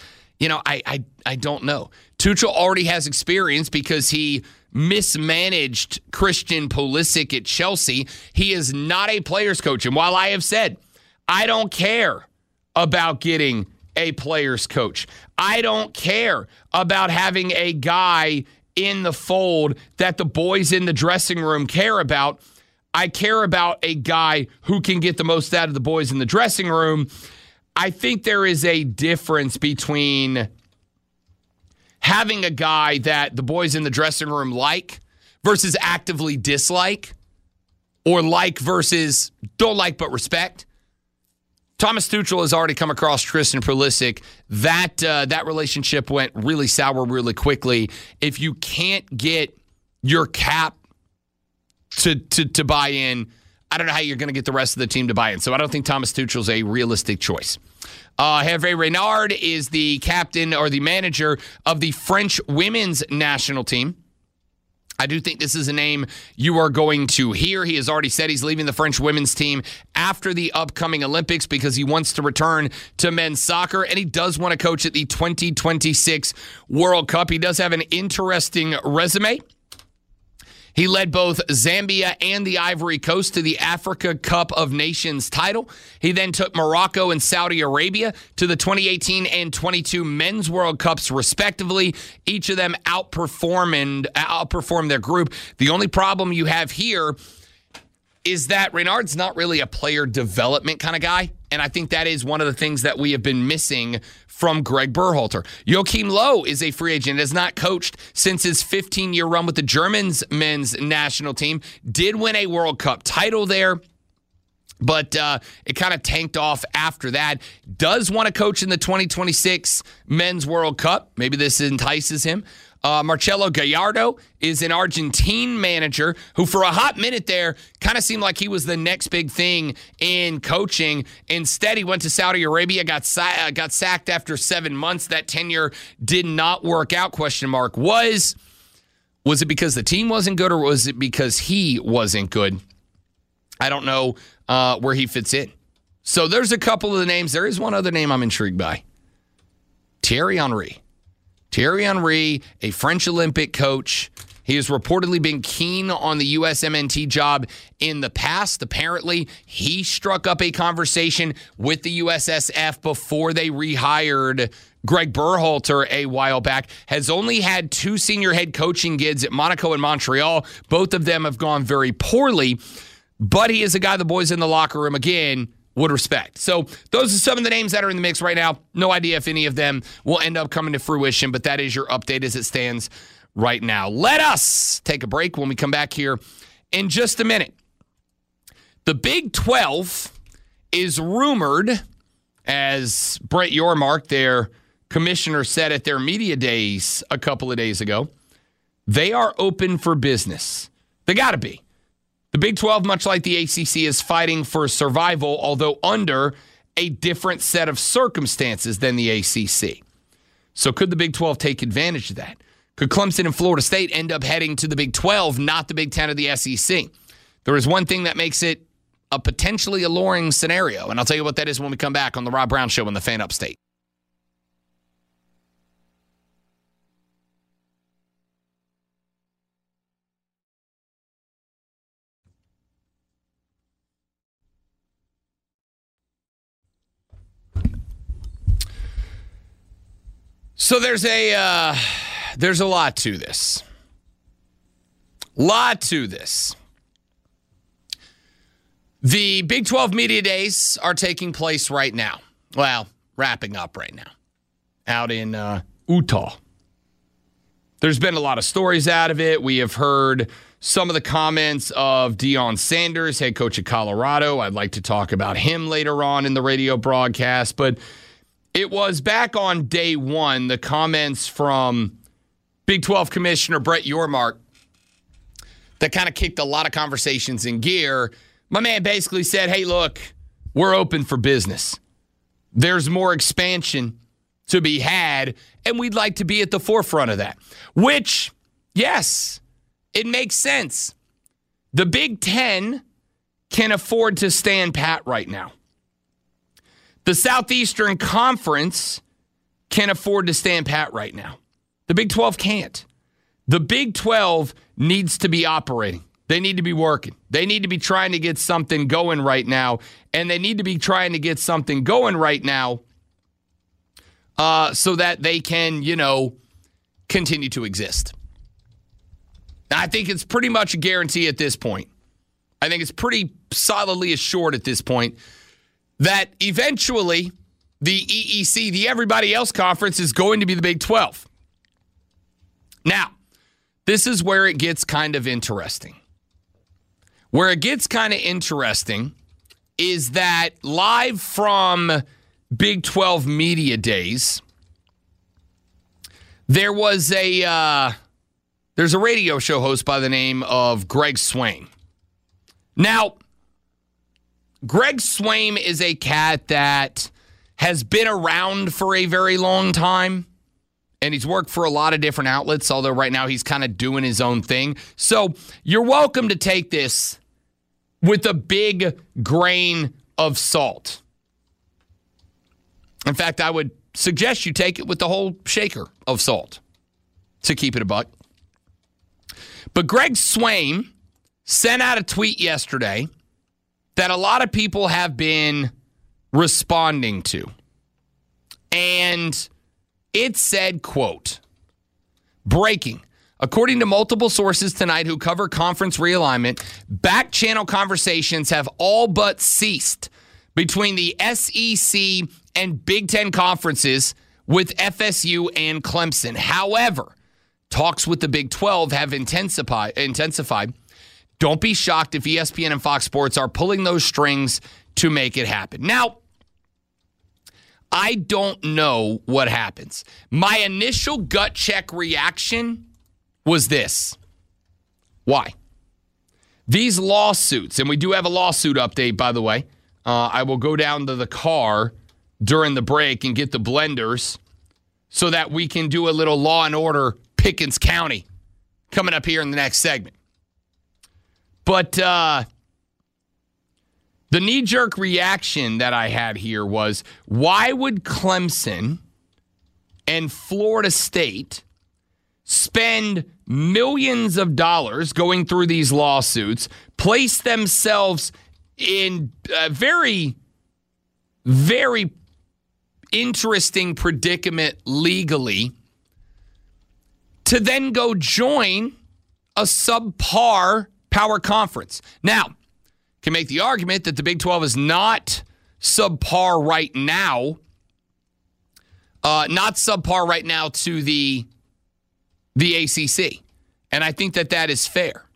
Speaker 4: I don't know. Tuchel already has experience because he mismanaged Christian Pulisic at Chelsea. He is not a player's coach. And while I have said, I don't care about getting a player's coach, I don't care about having a guy in the fold that the boys in the dressing room care about. I care about a guy who can get the most out of the boys in the dressing room. I think there is a difference between having a guy that the boys in the dressing room like versus actively dislike, or like versus don't like but respect. Thomas Tuchel has already come across Christian Pulisic. That relationship went really sour really quickly. If you can't get your cap to buy in, I don't know how you're going to get the rest of the team to buy in. So I don't think Thomas Tuchel's a realistic choice. Hervé Renard is the captain or the manager of the French women's national team. I do think this is a name you are going to hear. He has already said he's leaving the French women's team after the upcoming Olympics because he wants to return to men's soccer, and he does want to coach at the 2026 World Cup. He does have an interesting resume. He led both Zambia and the Ivory Coast to the Africa Cup of Nations title. He then took Morocco and Saudi Arabia to the 2018 and 22 Men's World Cups, respectively. Each of them outperformed their group. The only problem you have here is that Renard's not really a player development kind of guy, and I think that is one of the things that we have been missing from Greg Berhalter. Joachim Löw is a free agent, has not coached since his 15-year run with the Germans men's national team, did win a World Cup title there, but it kind of tanked off after that. Does want to coach in the 2026 Men's World Cup. Maybe this entices him. Marcelo Gallardo is an Argentine manager who for a hot minute there kind of seemed like he was the next big thing in coaching. Instead, he went to Saudi Arabia, got sacked after 7 months. That tenure did not work out, ? Was it because the team wasn't good or was it because he wasn't good? I don't know where he fits in. So there's a couple of the names. There is one other name I'm intrigued by. Thierry Henry. Thierry Henry, a French Olympic coach. He has reportedly been keen on the USMNT job in the past. Apparently, he struck up a conversation with the USSF before they rehired Greg Berhalter a while back. Has only had 2 senior head coaching gigs at Monaco and Montreal. Both of them have gone very poorly, but he is a guy the boys in the locker room, again, would respect. So those are some of the names that are in the mix right now. No idea if any of them will end up coming to fruition, but that is your update as it stands right now. Let us take a break. When we come back here in just a minute, the Big 12 is rumored, as Brett Yormark, their commissioner, said at their media days a couple of days ago, they are open for business. They got to be. The Big 12, much like the ACC, is fighting for survival, although under a different set of circumstances than the ACC. So could the Big 12 take advantage of that? Could Clemson and Florida State end up heading to the Big 12, not the Big 10 or the SEC? There is one thing that makes it a potentially alluring scenario, and I'll tell you what that is when we come back on the Rob Brown Show on the Fan Upstate. So there's a lot to this. The Big 12 Media Days are taking place right now. Well, wrapping up right now. Out in Utah. There's been a lot of stories out of it. We have heard some of the comments of Deion Sanders, head coach of Colorado. I'd like to talk about him later on in the radio broadcast, but it was back on day one, the comments from Big 12 Commissioner Brett Yormark that kind of kicked a lot of conversations in gear. My man basically said, hey, look, we're open for business. There's more expansion to be had, and we'd like to be at the forefront of that. Which, yes, it makes sense. The Big Ten can afford to stand pat right now. The Southeastern Conference can afford to stand pat right now. The Big 12 can't. The Big 12 needs to be operating. They need to be working. They need to be trying to get something going right now, and they need to be trying to get something going right now so that they can, continue to exist. I think it's pretty much a guarantee at this point. I think it's pretty solidly assured at this point that eventually the EEC, the Everybody Else Conference, is going to be the Big 12. Now, this is where it gets kind of interesting. Where it gets kind of interesting is that live from Big 12 Media Days, there's a radio show host by the name of Greg Swaim. Now, Greg Swaim is a cat that has been around for a very long time, and he's worked for a lot of different outlets, although right now he's kind of doing his own thing. So you're welcome to take this with a big grain of salt. In fact, I would suggest you take it with the whole shaker of salt to keep it a buck. But Greg Swaim sent out a tweet yesterday that a lot of people have been responding to. And it said, quote, breaking. According to multiple sources tonight who cover conference realignment, back-channel conversations have all but ceased between the SEC and Big Ten conferences with FSU and Clemson. However, talks with the Big 12 have intensified. Don't be shocked if ESPN and Fox Sports are pulling those strings to make it happen. Now, I don't know what happens. My initial gut check reaction was this. Why? These lawsuits, and we do have a lawsuit update, by the way. I will go down to the car during the break and get the blenders so that we can do a little Law and Order Pickens County coming up here in the next segment. But the knee-jerk reaction that I had here was, why would Clemson and Florida State spend millions of dollars going through these lawsuits, place themselves in a very, very interesting predicament legally, to then go join a subpar power conference? Now, can make the argument that the Big 12 is not subpar right now, to the ACC. And I think that is fair.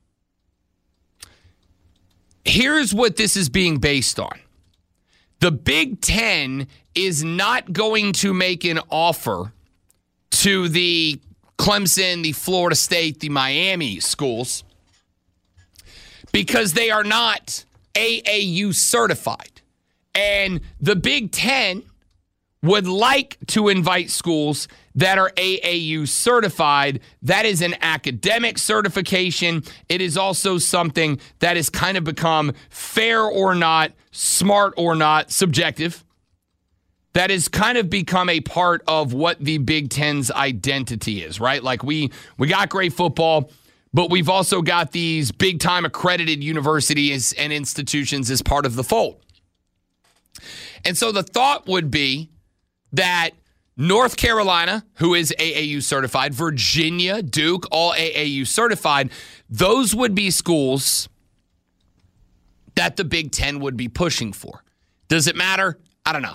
Speaker 4: Here's what this is being based on. The Big Ten is not going to make an offer to the Clemson, the Florida State, the Miami schools because they are not AAU certified. And the Big Ten would like to invite schools that are AAU certified. That is an academic certification. It is also something that has kind of become fair or not, smart or not, subjective. That has kind of become a part of what the Big Ten's identity is, right? Like we got great football, but we've also got these big-time accredited universities and institutions as part of the fold. And so the thought would be that North Carolina, who is AAU certified, Virginia, Duke, all AAU certified, those would be schools that the Big Ten would be pushing for. Does it matter? I don't know.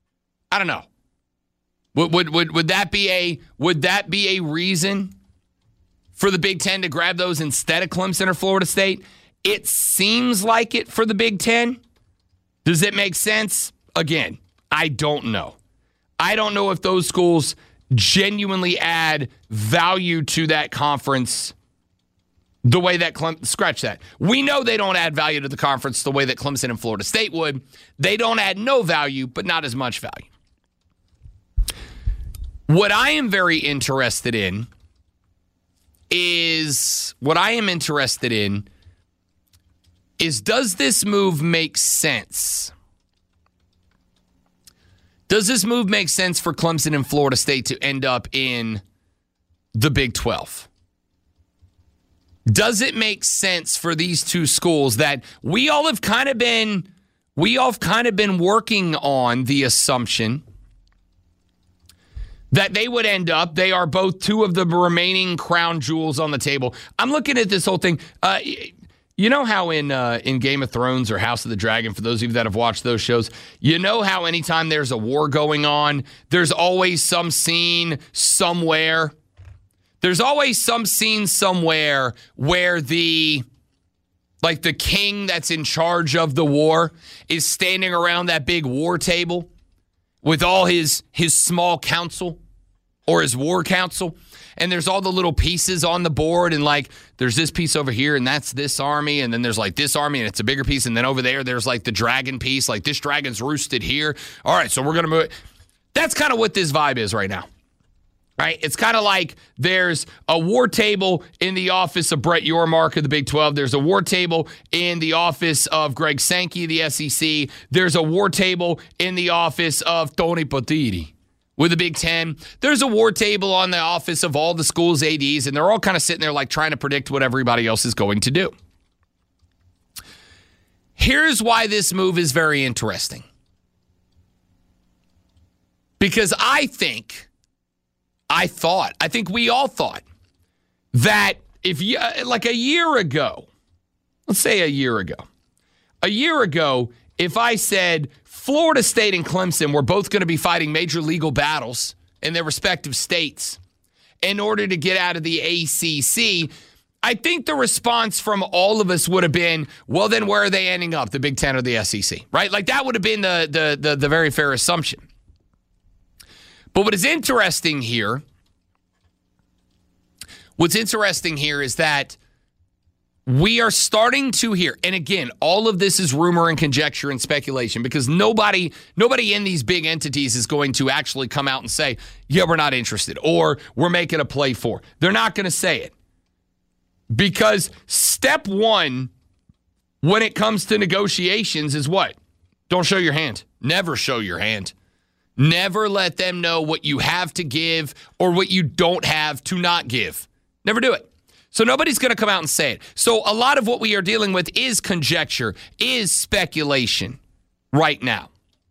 Speaker 4: Would that be a reason for the Big Ten to grab those instead of Clemson or Florida State? It seems like it for the Big Ten. Does it make sense? Again, I don't know. I don't know if those schools genuinely add value to that conference the way that scratch that. We know they don't add value to the conference the way that Clemson and Florida State would. They don't add no value, but not as much value. What I am very interested in is does this move make sense? Does this move make sense for Clemson and Florida State to end up in the Big 12? Does it make sense for these two schools that we all have kind of been working on the assumption that they would end up, they are both two of the remaining crown jewels on the table. I'm looking at this whole thing. You know how in Game of Thrones or House of the Dragon, for those of you that have watched those shows, you know how anytime there's a war going on, there's always some scene somewhere. There's always some scene somewhere where the king that's in charge of the war is standing around that big war table with all his small council or his war council. And there's all the little pieces on the board, and there's this piece over here, and that's this army, and then there's this army, and it's a bigger piece, and then over there's the dragon piece, this dragon's roosted here. All right, so we're going to move. That's kind of what this vibe is right now, right? It's kind of like there's a war table in the office of Brett Yormark of the Big 12. There's a war table in the office of Greg Sankey of the SEC. There's a war table in the office of Tony Petitti with the Big Ten. There's a war table on the office of all the schools' ADs, and they're all kind of sitting there trying to predict what everybody else is going to do. Here's why this move is very interesting. Because I think we all thought that if you, a year ago, let's say a year ago, if I said Florida State and Clemson were both going to be fighting major legal battles in their respective states in order to get out of the ACC, I think the response from all of us would have been, well, then where are they ending up, the Big Ten or the SEC, right? That would have been the very fair assumption. But what is interesting here is that we are starting to hear, and again, all of this is rumor and conjecture and speculation because nobody in these big entities is going to actually come out and say, yeah, we're not interested or we're making a play for. They're not going to say it because step one when it comes to negotiations is what? Don't show your hand. Never show your hand. Never let them know what you have to give or what you don't have to not give. Never do it. So nobody's going to come out and say it. So a lot of what we are dealing with is conjecture, is speculation right now.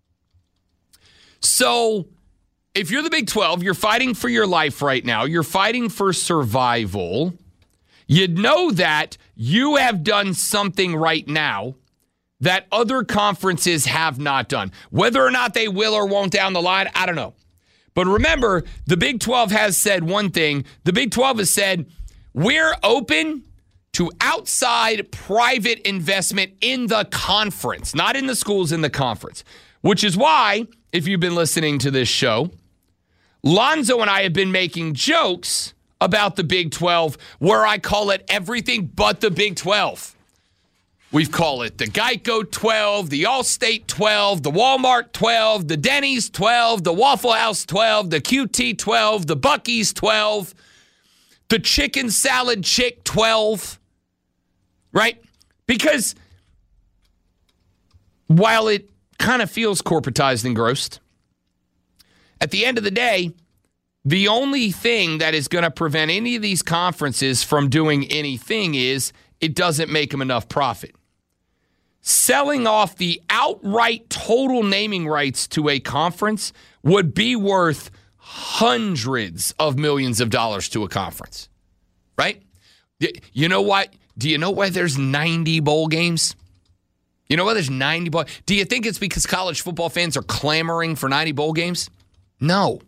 Speaker 4: So if you're the Big 12, you're fighting for your life right now. You're fighting for survival. You'd know that you have done something right now that other conferences have not done. Whether or not they will or won't down the line, I don't know. But remember, the Big 12 has said one thing. The Big 12 has said, we're open to outside private investment in the conference, not in the schools, in the conference, which is why, if you've been listening to this show, Lonzo and I have been making jokes about the Big 12 where I call it everything but the Big 12. We call it the Geico 12, the Allstate 12, the Walmart 12, the Denny's 12, the Waffle House 12, the QT 12, the Buc-ee's 12, the Chicken Salad Chick 12, right? Because while it kind of feels corporatized and gross, at the end of the day, the only thing that is going to prevent any of these conferences from doing anything is it doesn't make them enough profit. Selling off the outright total naming rights to a conference would be worth hundreds of millions of dollars to a conference, right? You know what? Do you know why there's 90 bowl games? You know why there's 90 bowl? Do you think it's because college football fans are clamoring for 90 bowl games? No.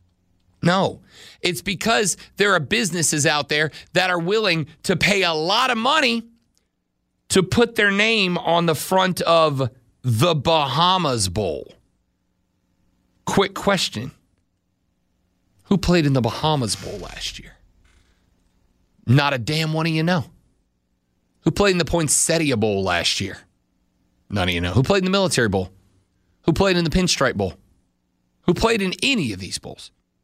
Speaker 4: It's because there are businesses out there that are willing to pay a lot of money to put their name on the front of the Bahamas Bowl. Quick question. Who played in the Bahamas Bowl last year? Not a damn one of you know. Who played in the Poinsettia Bowl last year? None of you know. Who played in the Military Bowl? Who played in the Pinstripe Bowl? Who played in any of these bowls?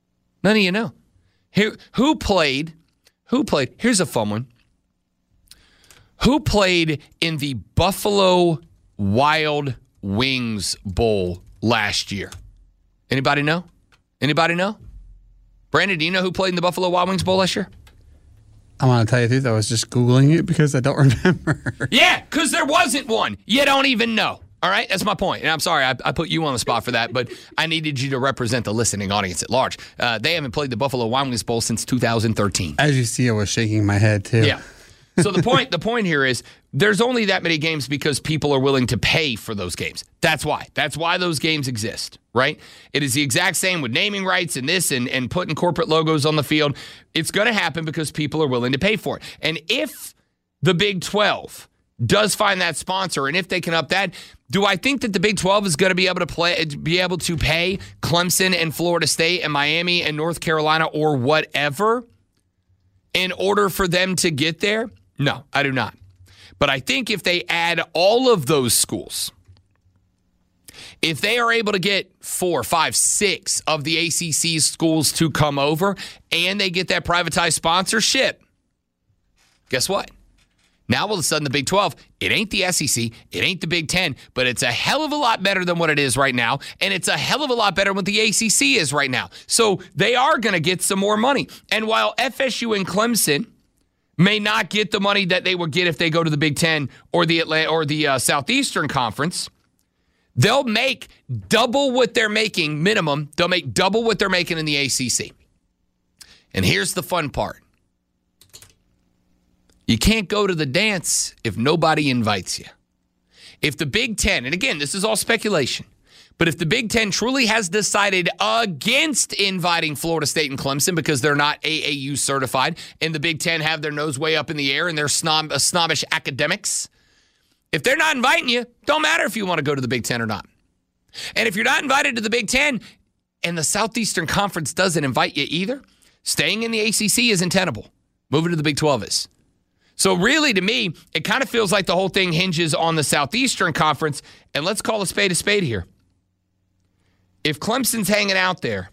Speaker 4: None of you know. Who played? Here's a fun one. Who played in the Buffalo Wild Wings Bowl last year? Anybody know? Brandon, do you know who played in the Buffalo Wild Wings Bowl last year?
Speaker 7: I want to tell you the truth. I was just Googling it because I don't remember.
Speaker 4: Yeah, because there wasn't one. You don't even know. All right? That's my point. And I'm sorry I put you on the spot for that, but I needed you to represent the listening audience at large. They haven't played the Buffalo Wild Wings Bowl since 2013.
Speaker 7: As you see, I was shaking my head, too.
Speaker 4: Yeah. So the point here is there's only that many games because people are willing to pay for those games. That's why. That's why those games exist, right? It is the exact same with naming rights and this and putting corporate logos on the field. It's going to happen because people are willing to pay for it. And if the Big 12 does find that sponsor, and if they can up that, do I think that the Big 12 is going to be able to pay Clemson and Florida State and Miami and North Carolina or whatever in order for them to get there? No, I do not. But I think if they add all of those schools, if they are able to get 4, 5, 6 of the ACC schools to come over and they get that privatized sponsorship, guess what? Now, all of a sudden, the Big 12, it ain't the SEC, it ain't the Big 10, but it's a hell of a lot better than what it is right now, and it's a hell of a lot better than what the ACC is right now. So they are going to get some more money. And while FSU and Clemson may not get the money that they would get if they go to the Big 10 or the Southeastern Conference, they'll make double what they're making minimum. They'll make double what they're making in the ACC. And here's the fun part. You can't go to the dance if nobody invites you. If the Big 10, and again, this is all speculation, but if the Big 10 truly has decided against inviting Florida State and Clemson because they're not AAU certified and the Big 10 have their nose way up in the air and they're snobbish academics, if they're not inviting you, don't matter if you want to go to the Big 10 or not. And if you're not invited to the Big 10 and the Southeastern Conference doesn't invite you either, staying in the ACC isn't tenable. Moving to the Big 12 is. So really, to me, it kind of feels like the whole thing hinges on the Southeastern Conference. And let's call a spade here. If Clemson's hanging out there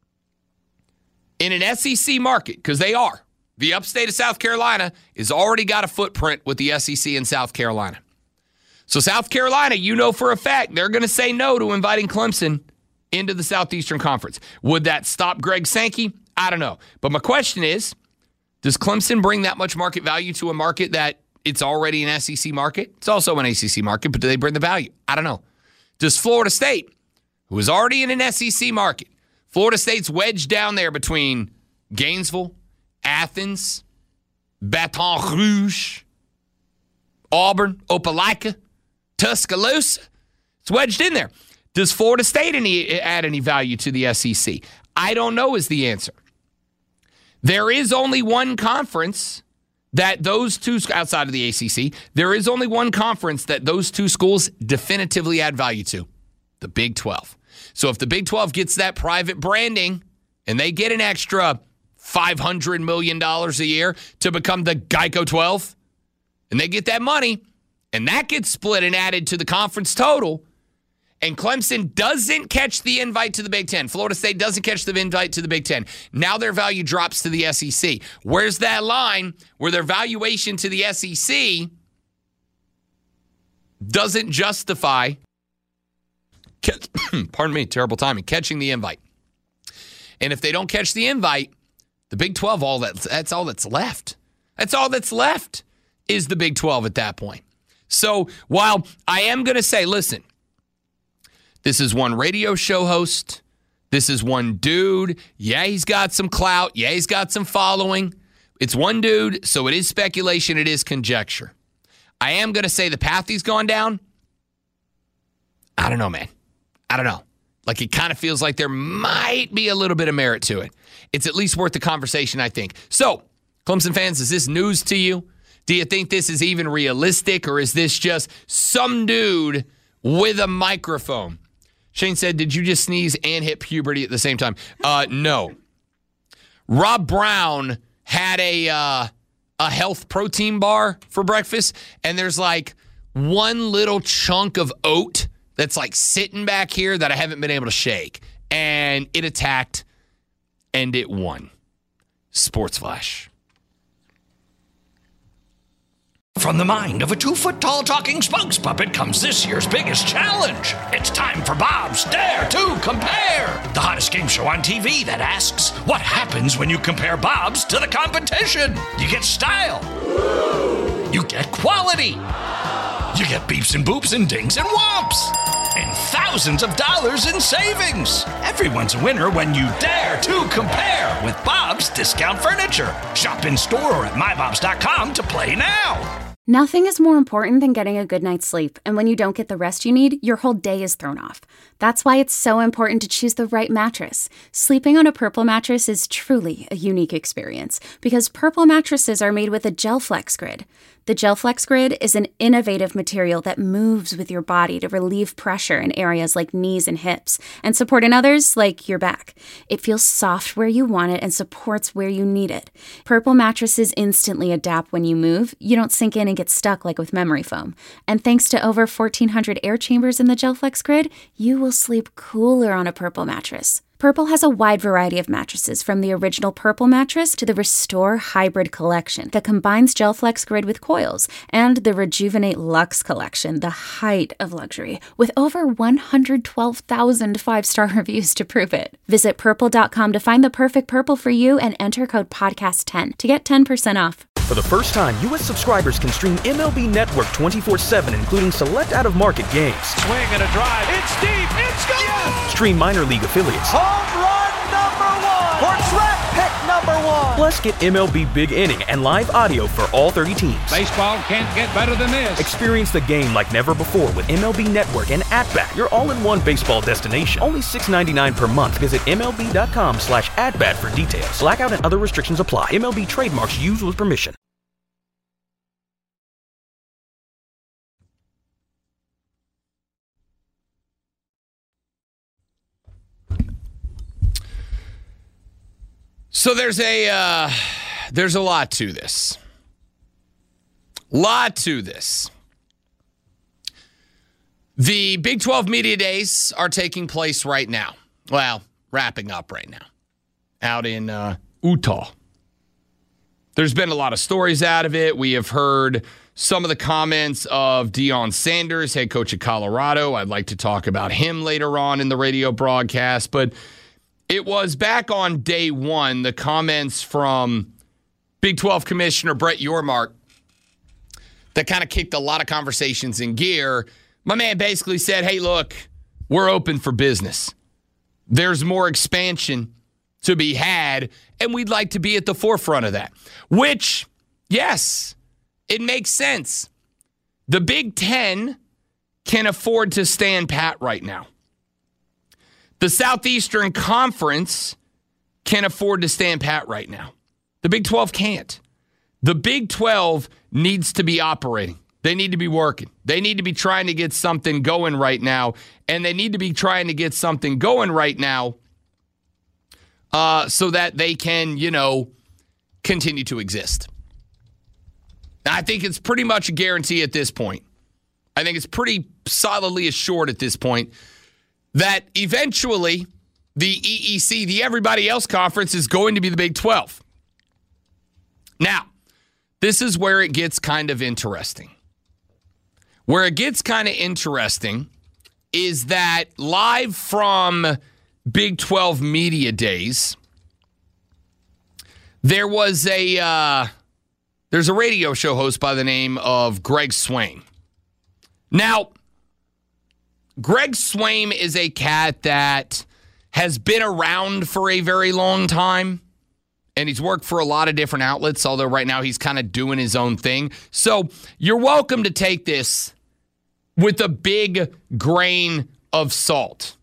Speaker 4: in an SEC market, because they are, the upstate of South Carolina has already got a footprint with the SEC in South Carolina. So South Carolina, you know for a fact, they're going to say no to inviting Clemson into the Southeastern Conference. Would that stop Greg Sankey? I don't know. But my question is, does Clemson bring that much market value to a market that it's already an SEC market? It's also an ACC market, but do they bring the value? I don't know. Does Florida State, who is already in an SEC market, Florida State's wedged down there between Gainesville, Athens, Baton Rouge, Auburn, Opelika, Tuscaloosa. It's wedged in there. Does Florida State add any value to the SEC? I don't know is the answer. There is only one conference that those two, outside of the ACC, there is only one conference that those two schools definitively add value to, the Big 12. So if the Big 12 gets that private branding and they get an extra $500 million a year to become the Geico 12, and they get that money, and that gets split and added to the conference total, and Clemson doesn't catch the invite to the Big 10. Florida State doesn't catch the invite to the Big 10. Now their value drops to the SEC. Where's that line where their valuation to the SEC doesn't justify, pardon me, terrible timing, catching the invite? And if they don't catch the invite, the Big 12, that's all that's left. That's all that's left is the Big 12 at that point. So while I am going to say, listen, this is one radio show host. This is one dude. Yeah, he's got some clout. Yeah, he's got some following. It's one dude, so it is speculation. It is conjecture. I am going to say the path he's gone down, I don't know, man. I don't know. Like, it kind of feels like there might be a little bit of merit to it. It's at least worth the conversation, I think. So, Clemson fans, is this news to you? Do you think this is even realistic, or is this just some dude with a microphone? Shane said, did you just sneeze and hit puberty at the same time? No. Rob Brown had a health protein bar for breakfast, and there's like one little chunk of oat that's like sitting back here that I haven't been able to shake. And it attacked and it won. Sports Flash.
Speaker 1: From the mind of a 2-foot-tall talking spokes puppet comes this year's biggest challenge. It's time for Bob's Dare to Compare, the hottest game show on TV that asks, what happens when you compare Bob's to the competition? You get style. You get quality. You get beeps and boops and dings and whomps. And thousands of dollars in savings. Everyone's a winner when you dare to compare with Bob's Discount Furniture. Shop in store or at mybobs.com to play now.
Speaker 2: Nothing is more important than getting a good night's sleep, and when you don't get the rest you need, your whole day is thrown off. That's why it's so important to choose the right mattress. Sleeping on a Purple mattress is truly a unique experience, because Purple mattresses are made with a GelFlex Grid. The GelFlex Grid is an innovative material that moves with your body to relieve pressure in areas like knees and hips, and support in others like your back. It feels soft where you want it and supports where you need it. Purple mattresses instantly adapt when you move. You don't sink in and get stuck like with memory foam. And thanks to over 1,400 air chambers in the GelFlex Grid, you will sleep cooler on a Purple mattress. Purple has a wide variety of mattresses, from the original Purple mattress to the Restore Hybrid collection that combines GelFlex Grid with coils, and the Rejuvenate Luxe collection, the height of luxury, with over 112,000 five-star reviews to prove it. Visit Purple.com to find the perfect Purple for you and enter code podcast10 to get 10% off.
Speaker 5: For the first time, U.S. subscribers can stream MLB Network 24/7, including select out-of-market games.
Speaker 6: Swing and a drive. It's deep. It's gone. Yes!
Speaker 5: Stream minor league affiliates.
Speaker 6: Home run number one. Or draft pick number one.
Speaker 5: Plus, get MLB Big Inning and live audio for all 30 teams.
Speaker 8: Baseball can't get better than this.
Speaker 5: Experience the game like never before with MLB Network and At-Bat, your all-in-one baseball destination. Only $6.99 per month. Visit MLB.com/at-bat for details. Blackout and other restrictions apply. MLB trademarks used with permission.
Speaker 4: So there's a lot to this. The Big 12 Media Days are taking place right now. Well, wrapping up right now. Out in Utah. There's been a lot of stories out of it. We have heard some of the comments of Deion Sanders, head coach of Colorado. I'd like to talk about him later on in the radio broadcast, but it was back on day one, the comments from Big 12 Commissioner Brett Yormark that kind of kicked a lot of conversations in gear. My man basically said, hey, look, we're open for business. There's more expansion to be had, and we'd like to be at the forefront of that. Which, yes, it makes sense. The Big Ten can afford to stand pat right now. The Southeastern Conference can afford to stand pat right now. The Big 12 can't. The Big 12 needs to be operating. They need to be working. They need to be trying to get something going right now. And they need to be trying to get something going right now so that they can, continue to exist. I think it's pretty much a guarantee at this point. I think it's pretty solidly assured at this point that eventually the EEC, the Everybody Else Conference, is going to be the Big 12. Now, this is where it gets kind of interesting. Where it gets kind of interesting is that live from Big 12 Media Days, there's a radio show host by the name of Greg Swain. Now, Greg Swain is a cat that has been around for a very long time, and he's worked for a lot of different outlets, although right now he's kind of doing his own thing. So you're welcome to take this with a big grain of salt.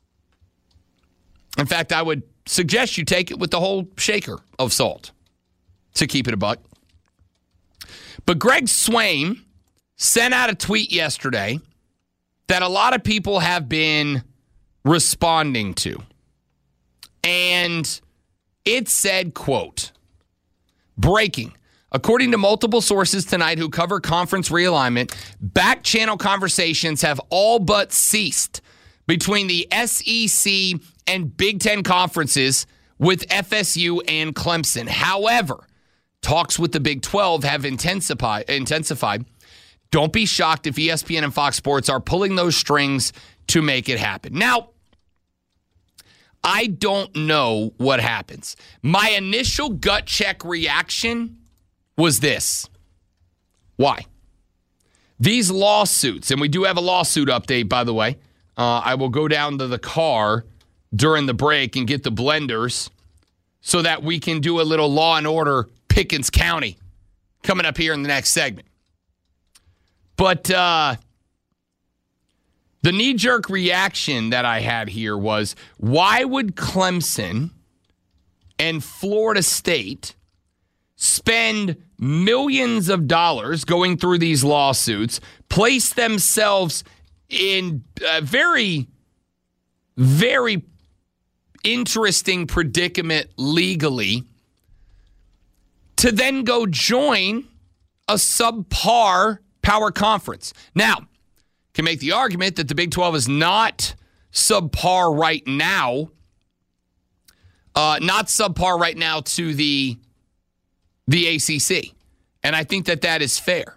Speaker 4: In fact, I would suggest you take it with the whole shaker of salt to keep it a buck. But Greg Swain sent out a tweet yesterday that a lot of people have been responding to. And it said, quote, breaking. According to multiple sources tonight who cover conference realignment, back-channel conversations have all but ceased between the SEC and Big Ten conferences with FSU and Clemson. However, talks with the Big 12 have intensified. Don't be shocked if ESPN and Fox Sports are pulling those strings to make it happen. Now, I don't know what happens. My initial gut check reaction was this. Why? These lawsuits, and we do have a lawsuit update, by the way. I will go down to the car during the break and get the blenders so that we can do a little Law and Order Pickens County coming up here in the next segment. But the knee-jerk reaction that I had here was, why would Clemson and Florida State spend millions of dollars going through these lawsuits, place themselves in a very, very interesting predicament legally, to then go join a subpar power conference? Now, can make the argument that the Big 12 is not subpar right now, to the ACC. And I think that is fair.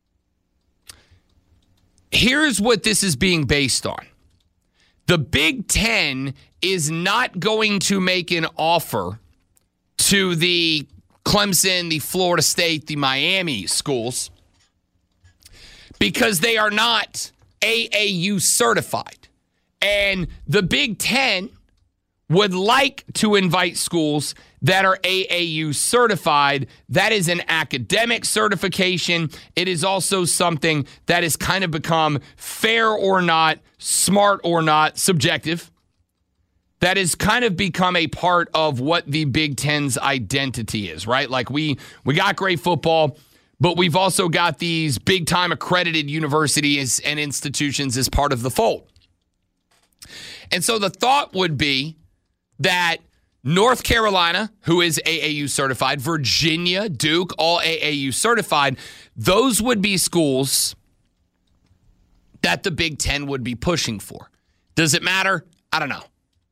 Speaker 4: Here's what this is being based on. The Big 10 is not going to make an offer to the Clemson, the Florida State, the Miami schools because they are not AAU certified. And the Big 10 would like to invite schools that are AAU certified. That is an academic certification. It is also something that has kind of become fair or not, smart or not, subjective. That has kind of become a part of what the Big Ten's identity is, right? Like we got great football, but we've also got these big-time accredited universities and institutions as part of the fold. And so the thought would be that North Carolina, who is AAU certified, Virginia, Duke, all AAU certified, those would be schools that the Big Ten would be pushing for. Does it matter? I don't know.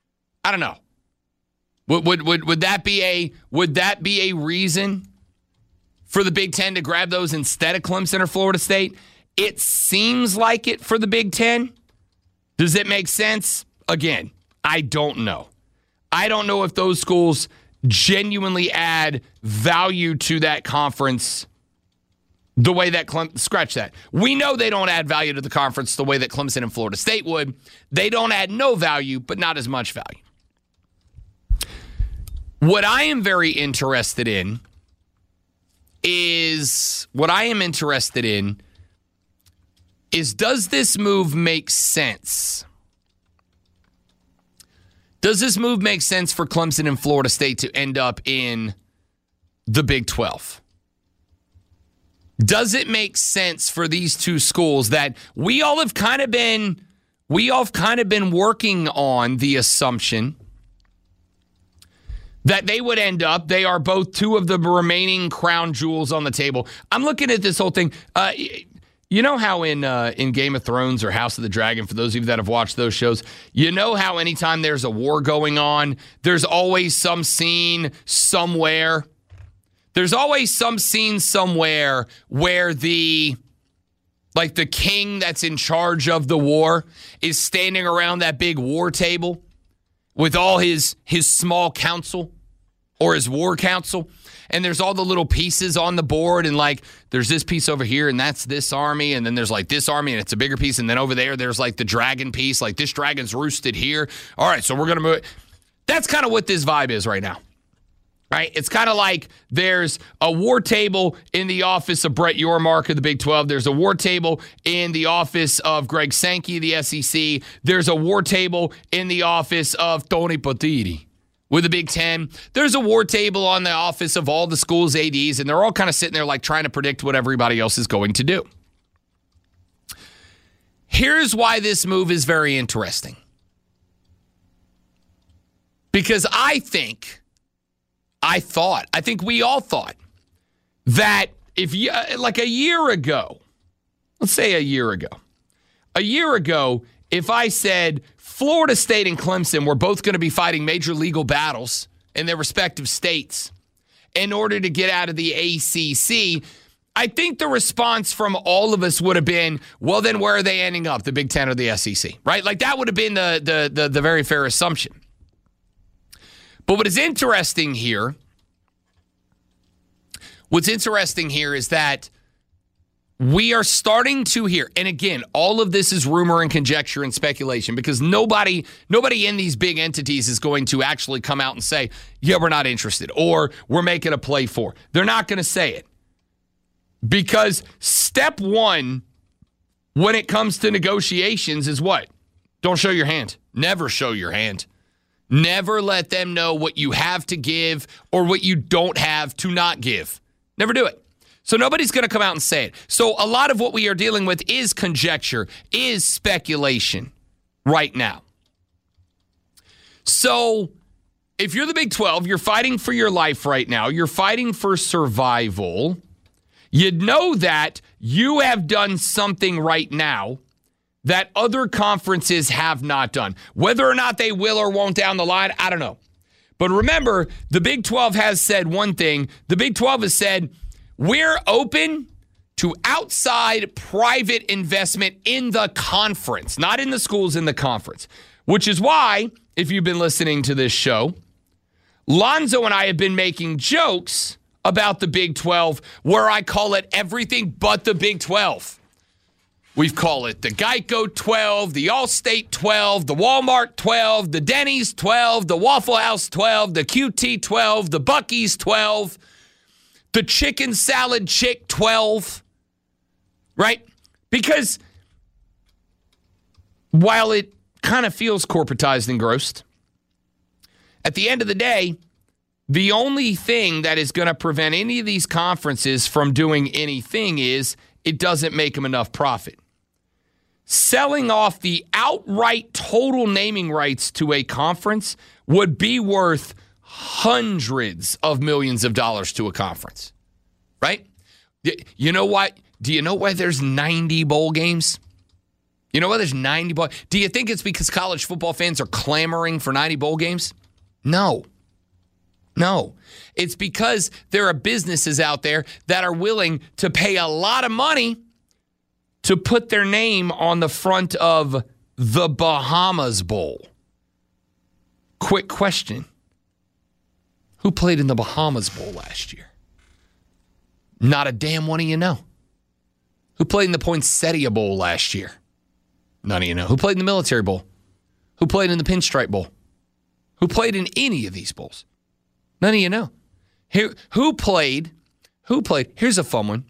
Speaker 4: Would that be a reason for the Big Ten to grab those instead of Clemson or Florida State? It seems like it for the Big Ten. Does it make sense? Again, I don't know. I don't know if those schools genuinely add value to that conference the way that scratch that. We know they don't add value to the conference the way that Clemson and Florida State would. They don't add no value, but not as much value. What I am very interested in is does this move make sense? Does this move make sense for Clemson and Florida State to end up in the Big 12? Does it make sense for these two schools that we all have kind of been working on the assumption that they would end up, they are both two of the remaining crown jewels on the table. I'm looking at this whole thing. You know how in Game of Thrones or House of the Dragon, for those of you that have watched those shows, you know how anytime there's a war going on, there's always some scene somewhere. There's always some scene somewhere where the king that's in charge of the war is standing around that big war table with all his small council or his war council. And there's all the little pieces on the board, and there's this piece over here, and that's this army, and then there's this army, and it's a bigger piece, and then over there's the dragon piece, this dragon's roosted here. All right, so we're going to move. That's kind of what this vibe is right now, right? It's kind of like there's a war table in the office of Brett Yormark of the Big 12. There's a war table in the office of Greg Sankey of the SEC. There's a war table in the office of Tony Petitti with the Big Ten. There's a war table on the office of all the schools' ADs, and they're all kind of sitting there trying to predict what everybody else is going to do. Here's why this move is very interesting. Because I think we all thought that if you, a year ago, if I said Florida State and Clemson were both going to be fighting major legal battles in their respective states in order to get out of the ACC, I think the response from all of us would have been, well, then where are they ending up, the Big Ten or the SEC, right? Like that would have been the very fair assumption. But what's interesting here is that we are starting to hear, and again, all of this is rumor and conjecture and speculation because nobody in these big entities is going to actually come out and say, yeah, we're not interested or we're making a play for. They're not going to say it because step one when it comes to negotiations is what? Don't show your hand. Never show your hand. Never let them know what you have to give or what you don't have to not give. Never do it. So nobody's going to come out and say it. So a lot of what we are dealing with is conjecture, is speculation right now. So if you're the Big 12, you're fighting for your life right now. You're fighting for survival. You'd know that you have done something right now that other conferences have not done. Whether or not they will or won't down the line, I don't know. But remember, the Big 12 has said one thing. The Big 12 has said, we're open to outside private investment in the conference, not in the schools, in the conference, which is why, if you've been listening to this show, Lonzo and I have been making jokes about the Big 12 where I call it everything but the Big 12. We call it the Geico 12, the Allstate 12, the Walmart 12, the Denny's 12, the Waffle House 12, the QT 12, the Buc-ee's 12, the chicken salad chick 12, right? Because while it kind of feels corporatized and grossed, at the end of the day, the only thing that is going to prevent any of these conferences from doing anything is it doesn't make them enough profit. Selling off the outright total naming rights to a conference would be worth hundreds of millions of dollars to a conference, right? You know what? Do you know why there's 90 bowl games? You know why there's 90 bowl? Do you think it's because college football fans are clamoring for 90 bowl games? No. It's because there are businesses out there that are willing to pay a lot of money to put their name on the front of the Bahamas Bowl. Quick question. Who played in the Bahamas Bowl last year? Not a damn one of you know. Who played in the Poinsettia Bowl last year? None of you know. Who played in the Military Bowl? Who played in the Pinstripe Bowl? Who played in any of these bowls? None of you know. Who played? Here's a fun one.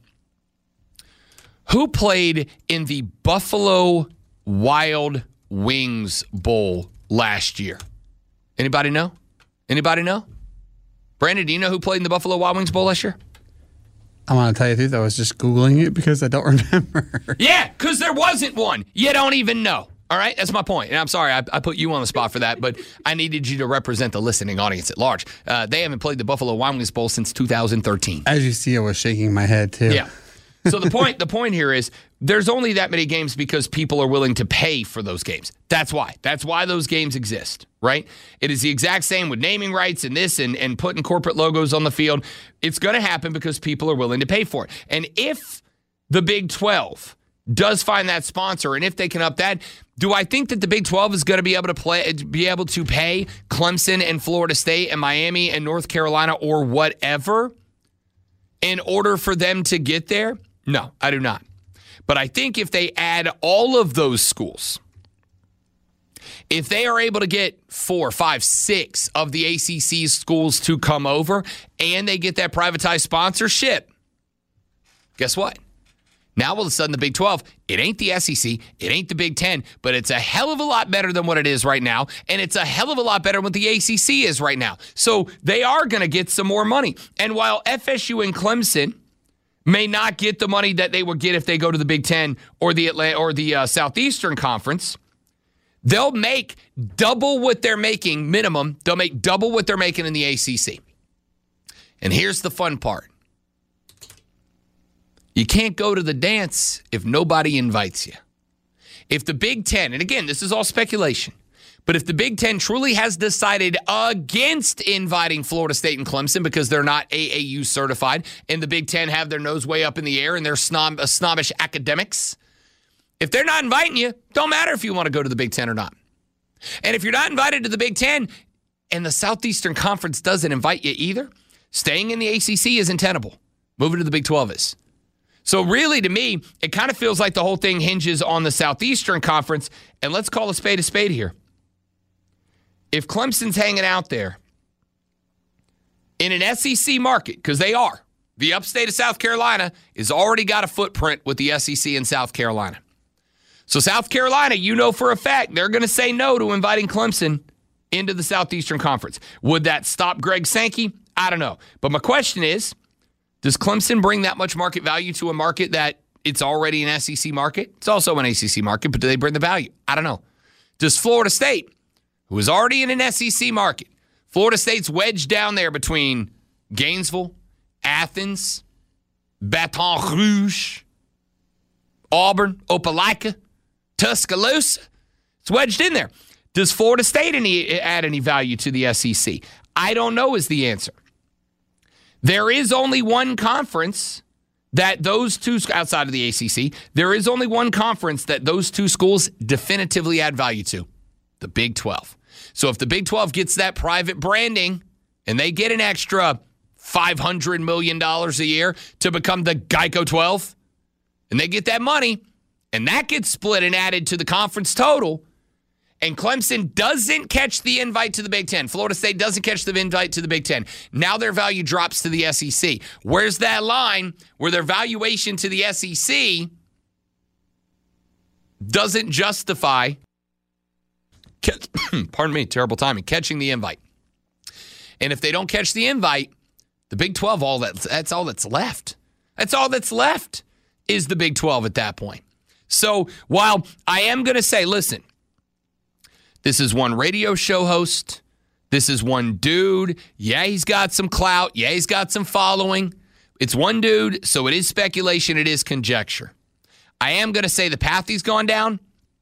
Speaker 4: Who played in the Buffalo Wild Wings Bowl last year? Anybody know? Brandon, do you know who played in the Buffalo Wild Wings Bowl last year?
Speaker 7: I want to tell you the truth. I was just Googling it because I don't remember.
Speaker 4: Yeah, because there wasn't one. You don't even know. All right? That's my point. And I'm sorry I put you on the spot for that, but I needed you to represent the listening audience at large. They haven't played the Buffalo Wild Wings Bowl since 2013.
Speaker 7: As you see, I was shaking my head, too.
Speaker 4: Yeah. So the point here is there's only that many games because people are willing to pay for those games. That's why. That's why those games exist, right? It is the exact same with naming rights and this and putting corporate logos on the field. It's going to happen because people are willing to pay for it. And if the Big 12 does find that sponsor and if they can up that, do I think that the Big 12 is going to be able to pay Clemson and Florida State and Miami and North Carolina or whatever in order for them to get there? No, I do not. But I think if they add all of those schools, if they are able to get 4, 5, 6 of the ACC schools to come over and they get that privatized sponsorship, guess what? Now, all of a sudden, the Big 12, it ain't the SEC, it ain't the Big 10, but it's a hell of a lot better than what it is right now, and it's a hell of a lot better than what the ACC is right now. So they are going to get some more money. And while FSU and Clemson may not get the money that they would get if they go to the Big 10 or the Southeastern Conference, they'll make double what they're making minimum. They'll make double what they're making in the ACC. And here's the fun part. You can't go to the dance if nobody invites you. If the Big 10, and again, this is all speculation, But if the Big Ten truly has decided against inviting Florida State and Clemson because they're not AAU certified and the Big Ten have their nose way up in the air and they're snobbish academics, if they're not inviting you, don't matter if you want to go to the Big Ten or not. And if you're not invited to the Big Ten and the Southeastern Conference doesn't invite you either, staying in the ACC isn't tenable. Moving to the Big 12 is. So really, to me, it kind of feels like the whole thing hinges on the Southeastern Conference. And let's call a spade here. If Clemson's hanging out there in an SEC market, because they are, the upstate of South Carolina has already got a footprint with the SEC in South Carolina. So South Carolina, you know for a fact, they're going to say no to inviting Clemson into the Southeastern Conference. Would that stop Greg Sankey? I don't know. But my question is, does Clemson bring that much market value to a market that it's already an SEC market? It's also an ACC market, but do they bring the value? I don't know. Does Florida State, who is already in an SEC market, Florida State's wedged down there between Gainesville, Athens, Baton Rouge, Auburn, Opelika, Tuscaloosa. It's wedged in there. Does Florida State add any value to the SEC? I don't know is the answer. There is only one conference that those two, outside of the ACC, there is only one conference that those two schools definitively add value to, the Big 12. So if the Big 12 gets that private branding and they get an extra $500 million a year to become the Geico 12, and they get that money, and that gets split and added to the conference total, and Clemson doesn't catch the invite to the Big Ten, Florida State doesn't catch the invite to the Big Ten, now their value drops to the SEC. Where's that line where their valuation to the SEC doesn't justify, pardon me, terrible timing, catching the invite? And if they don't catch the invite, the Big 12, that's all that's left. That's all that's left is the Big 12 at that point. So while I am going to say, listen, this is one radio show host. This is one dude. Yeah, he's got some clout. Yeah, he's got some following. It's one dude, so it is speculation. It is conjecture. I am going to say the path he's gone down,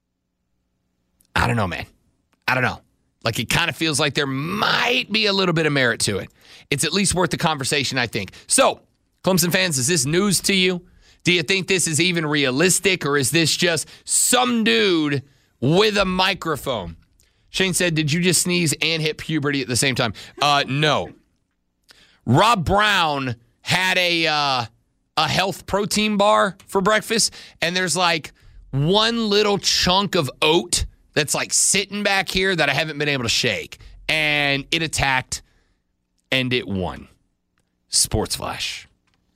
Speaker 4: I don't know, man. I don't know. Like, it kind of feels like there might be a little bit of merit to it. It's at least worth the conversation, I think. So, Clemson fans, is this news to you? Do you think this is even realistic, or is this just some dude with a microphone? Shane said, did you just sneeze and hit puberty at the same time? No. Rob Brown had a health protein bar for breakfast, and there's like one little chunk of oat that's like sitting back here that I haven't been able to shake. And it attacked, and it won. Sports Flash.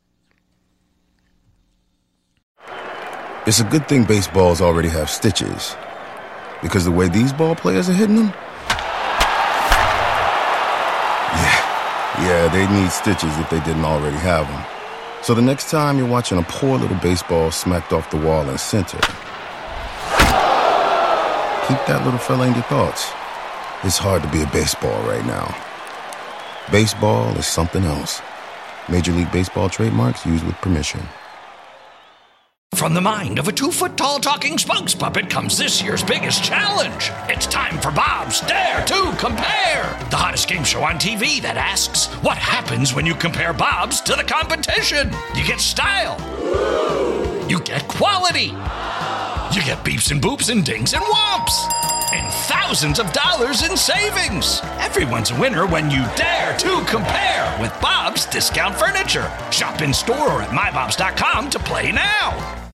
Speaker 3: It's a good thing baseballs already have stitches, because the way these ball players are hitting them, yeah, they need stitches if they didn't already have them. So the next time you're watching a poor little baseball smacked off the wall in center, keep that little fella in your thoughts. It's hard to be a baseball right now. Baseball is something else. Major League Baseball trademarks used with permission.
Speaker 1: From the mind of a 2-foot-tall talking spokes puppet comes this year's biggest challenge. It's time for Bob's Dare to Compare, the hottest game show on TV that asks, what happens when you compare Bob's to the competition? You get style. You get quality. You get beeps and boops and dings and whomps. And thousands of dollars in savings. Everyone's a winner when you dare to compare with Bob's Discount Furniture. Shop in store or at mybobs.com to play now.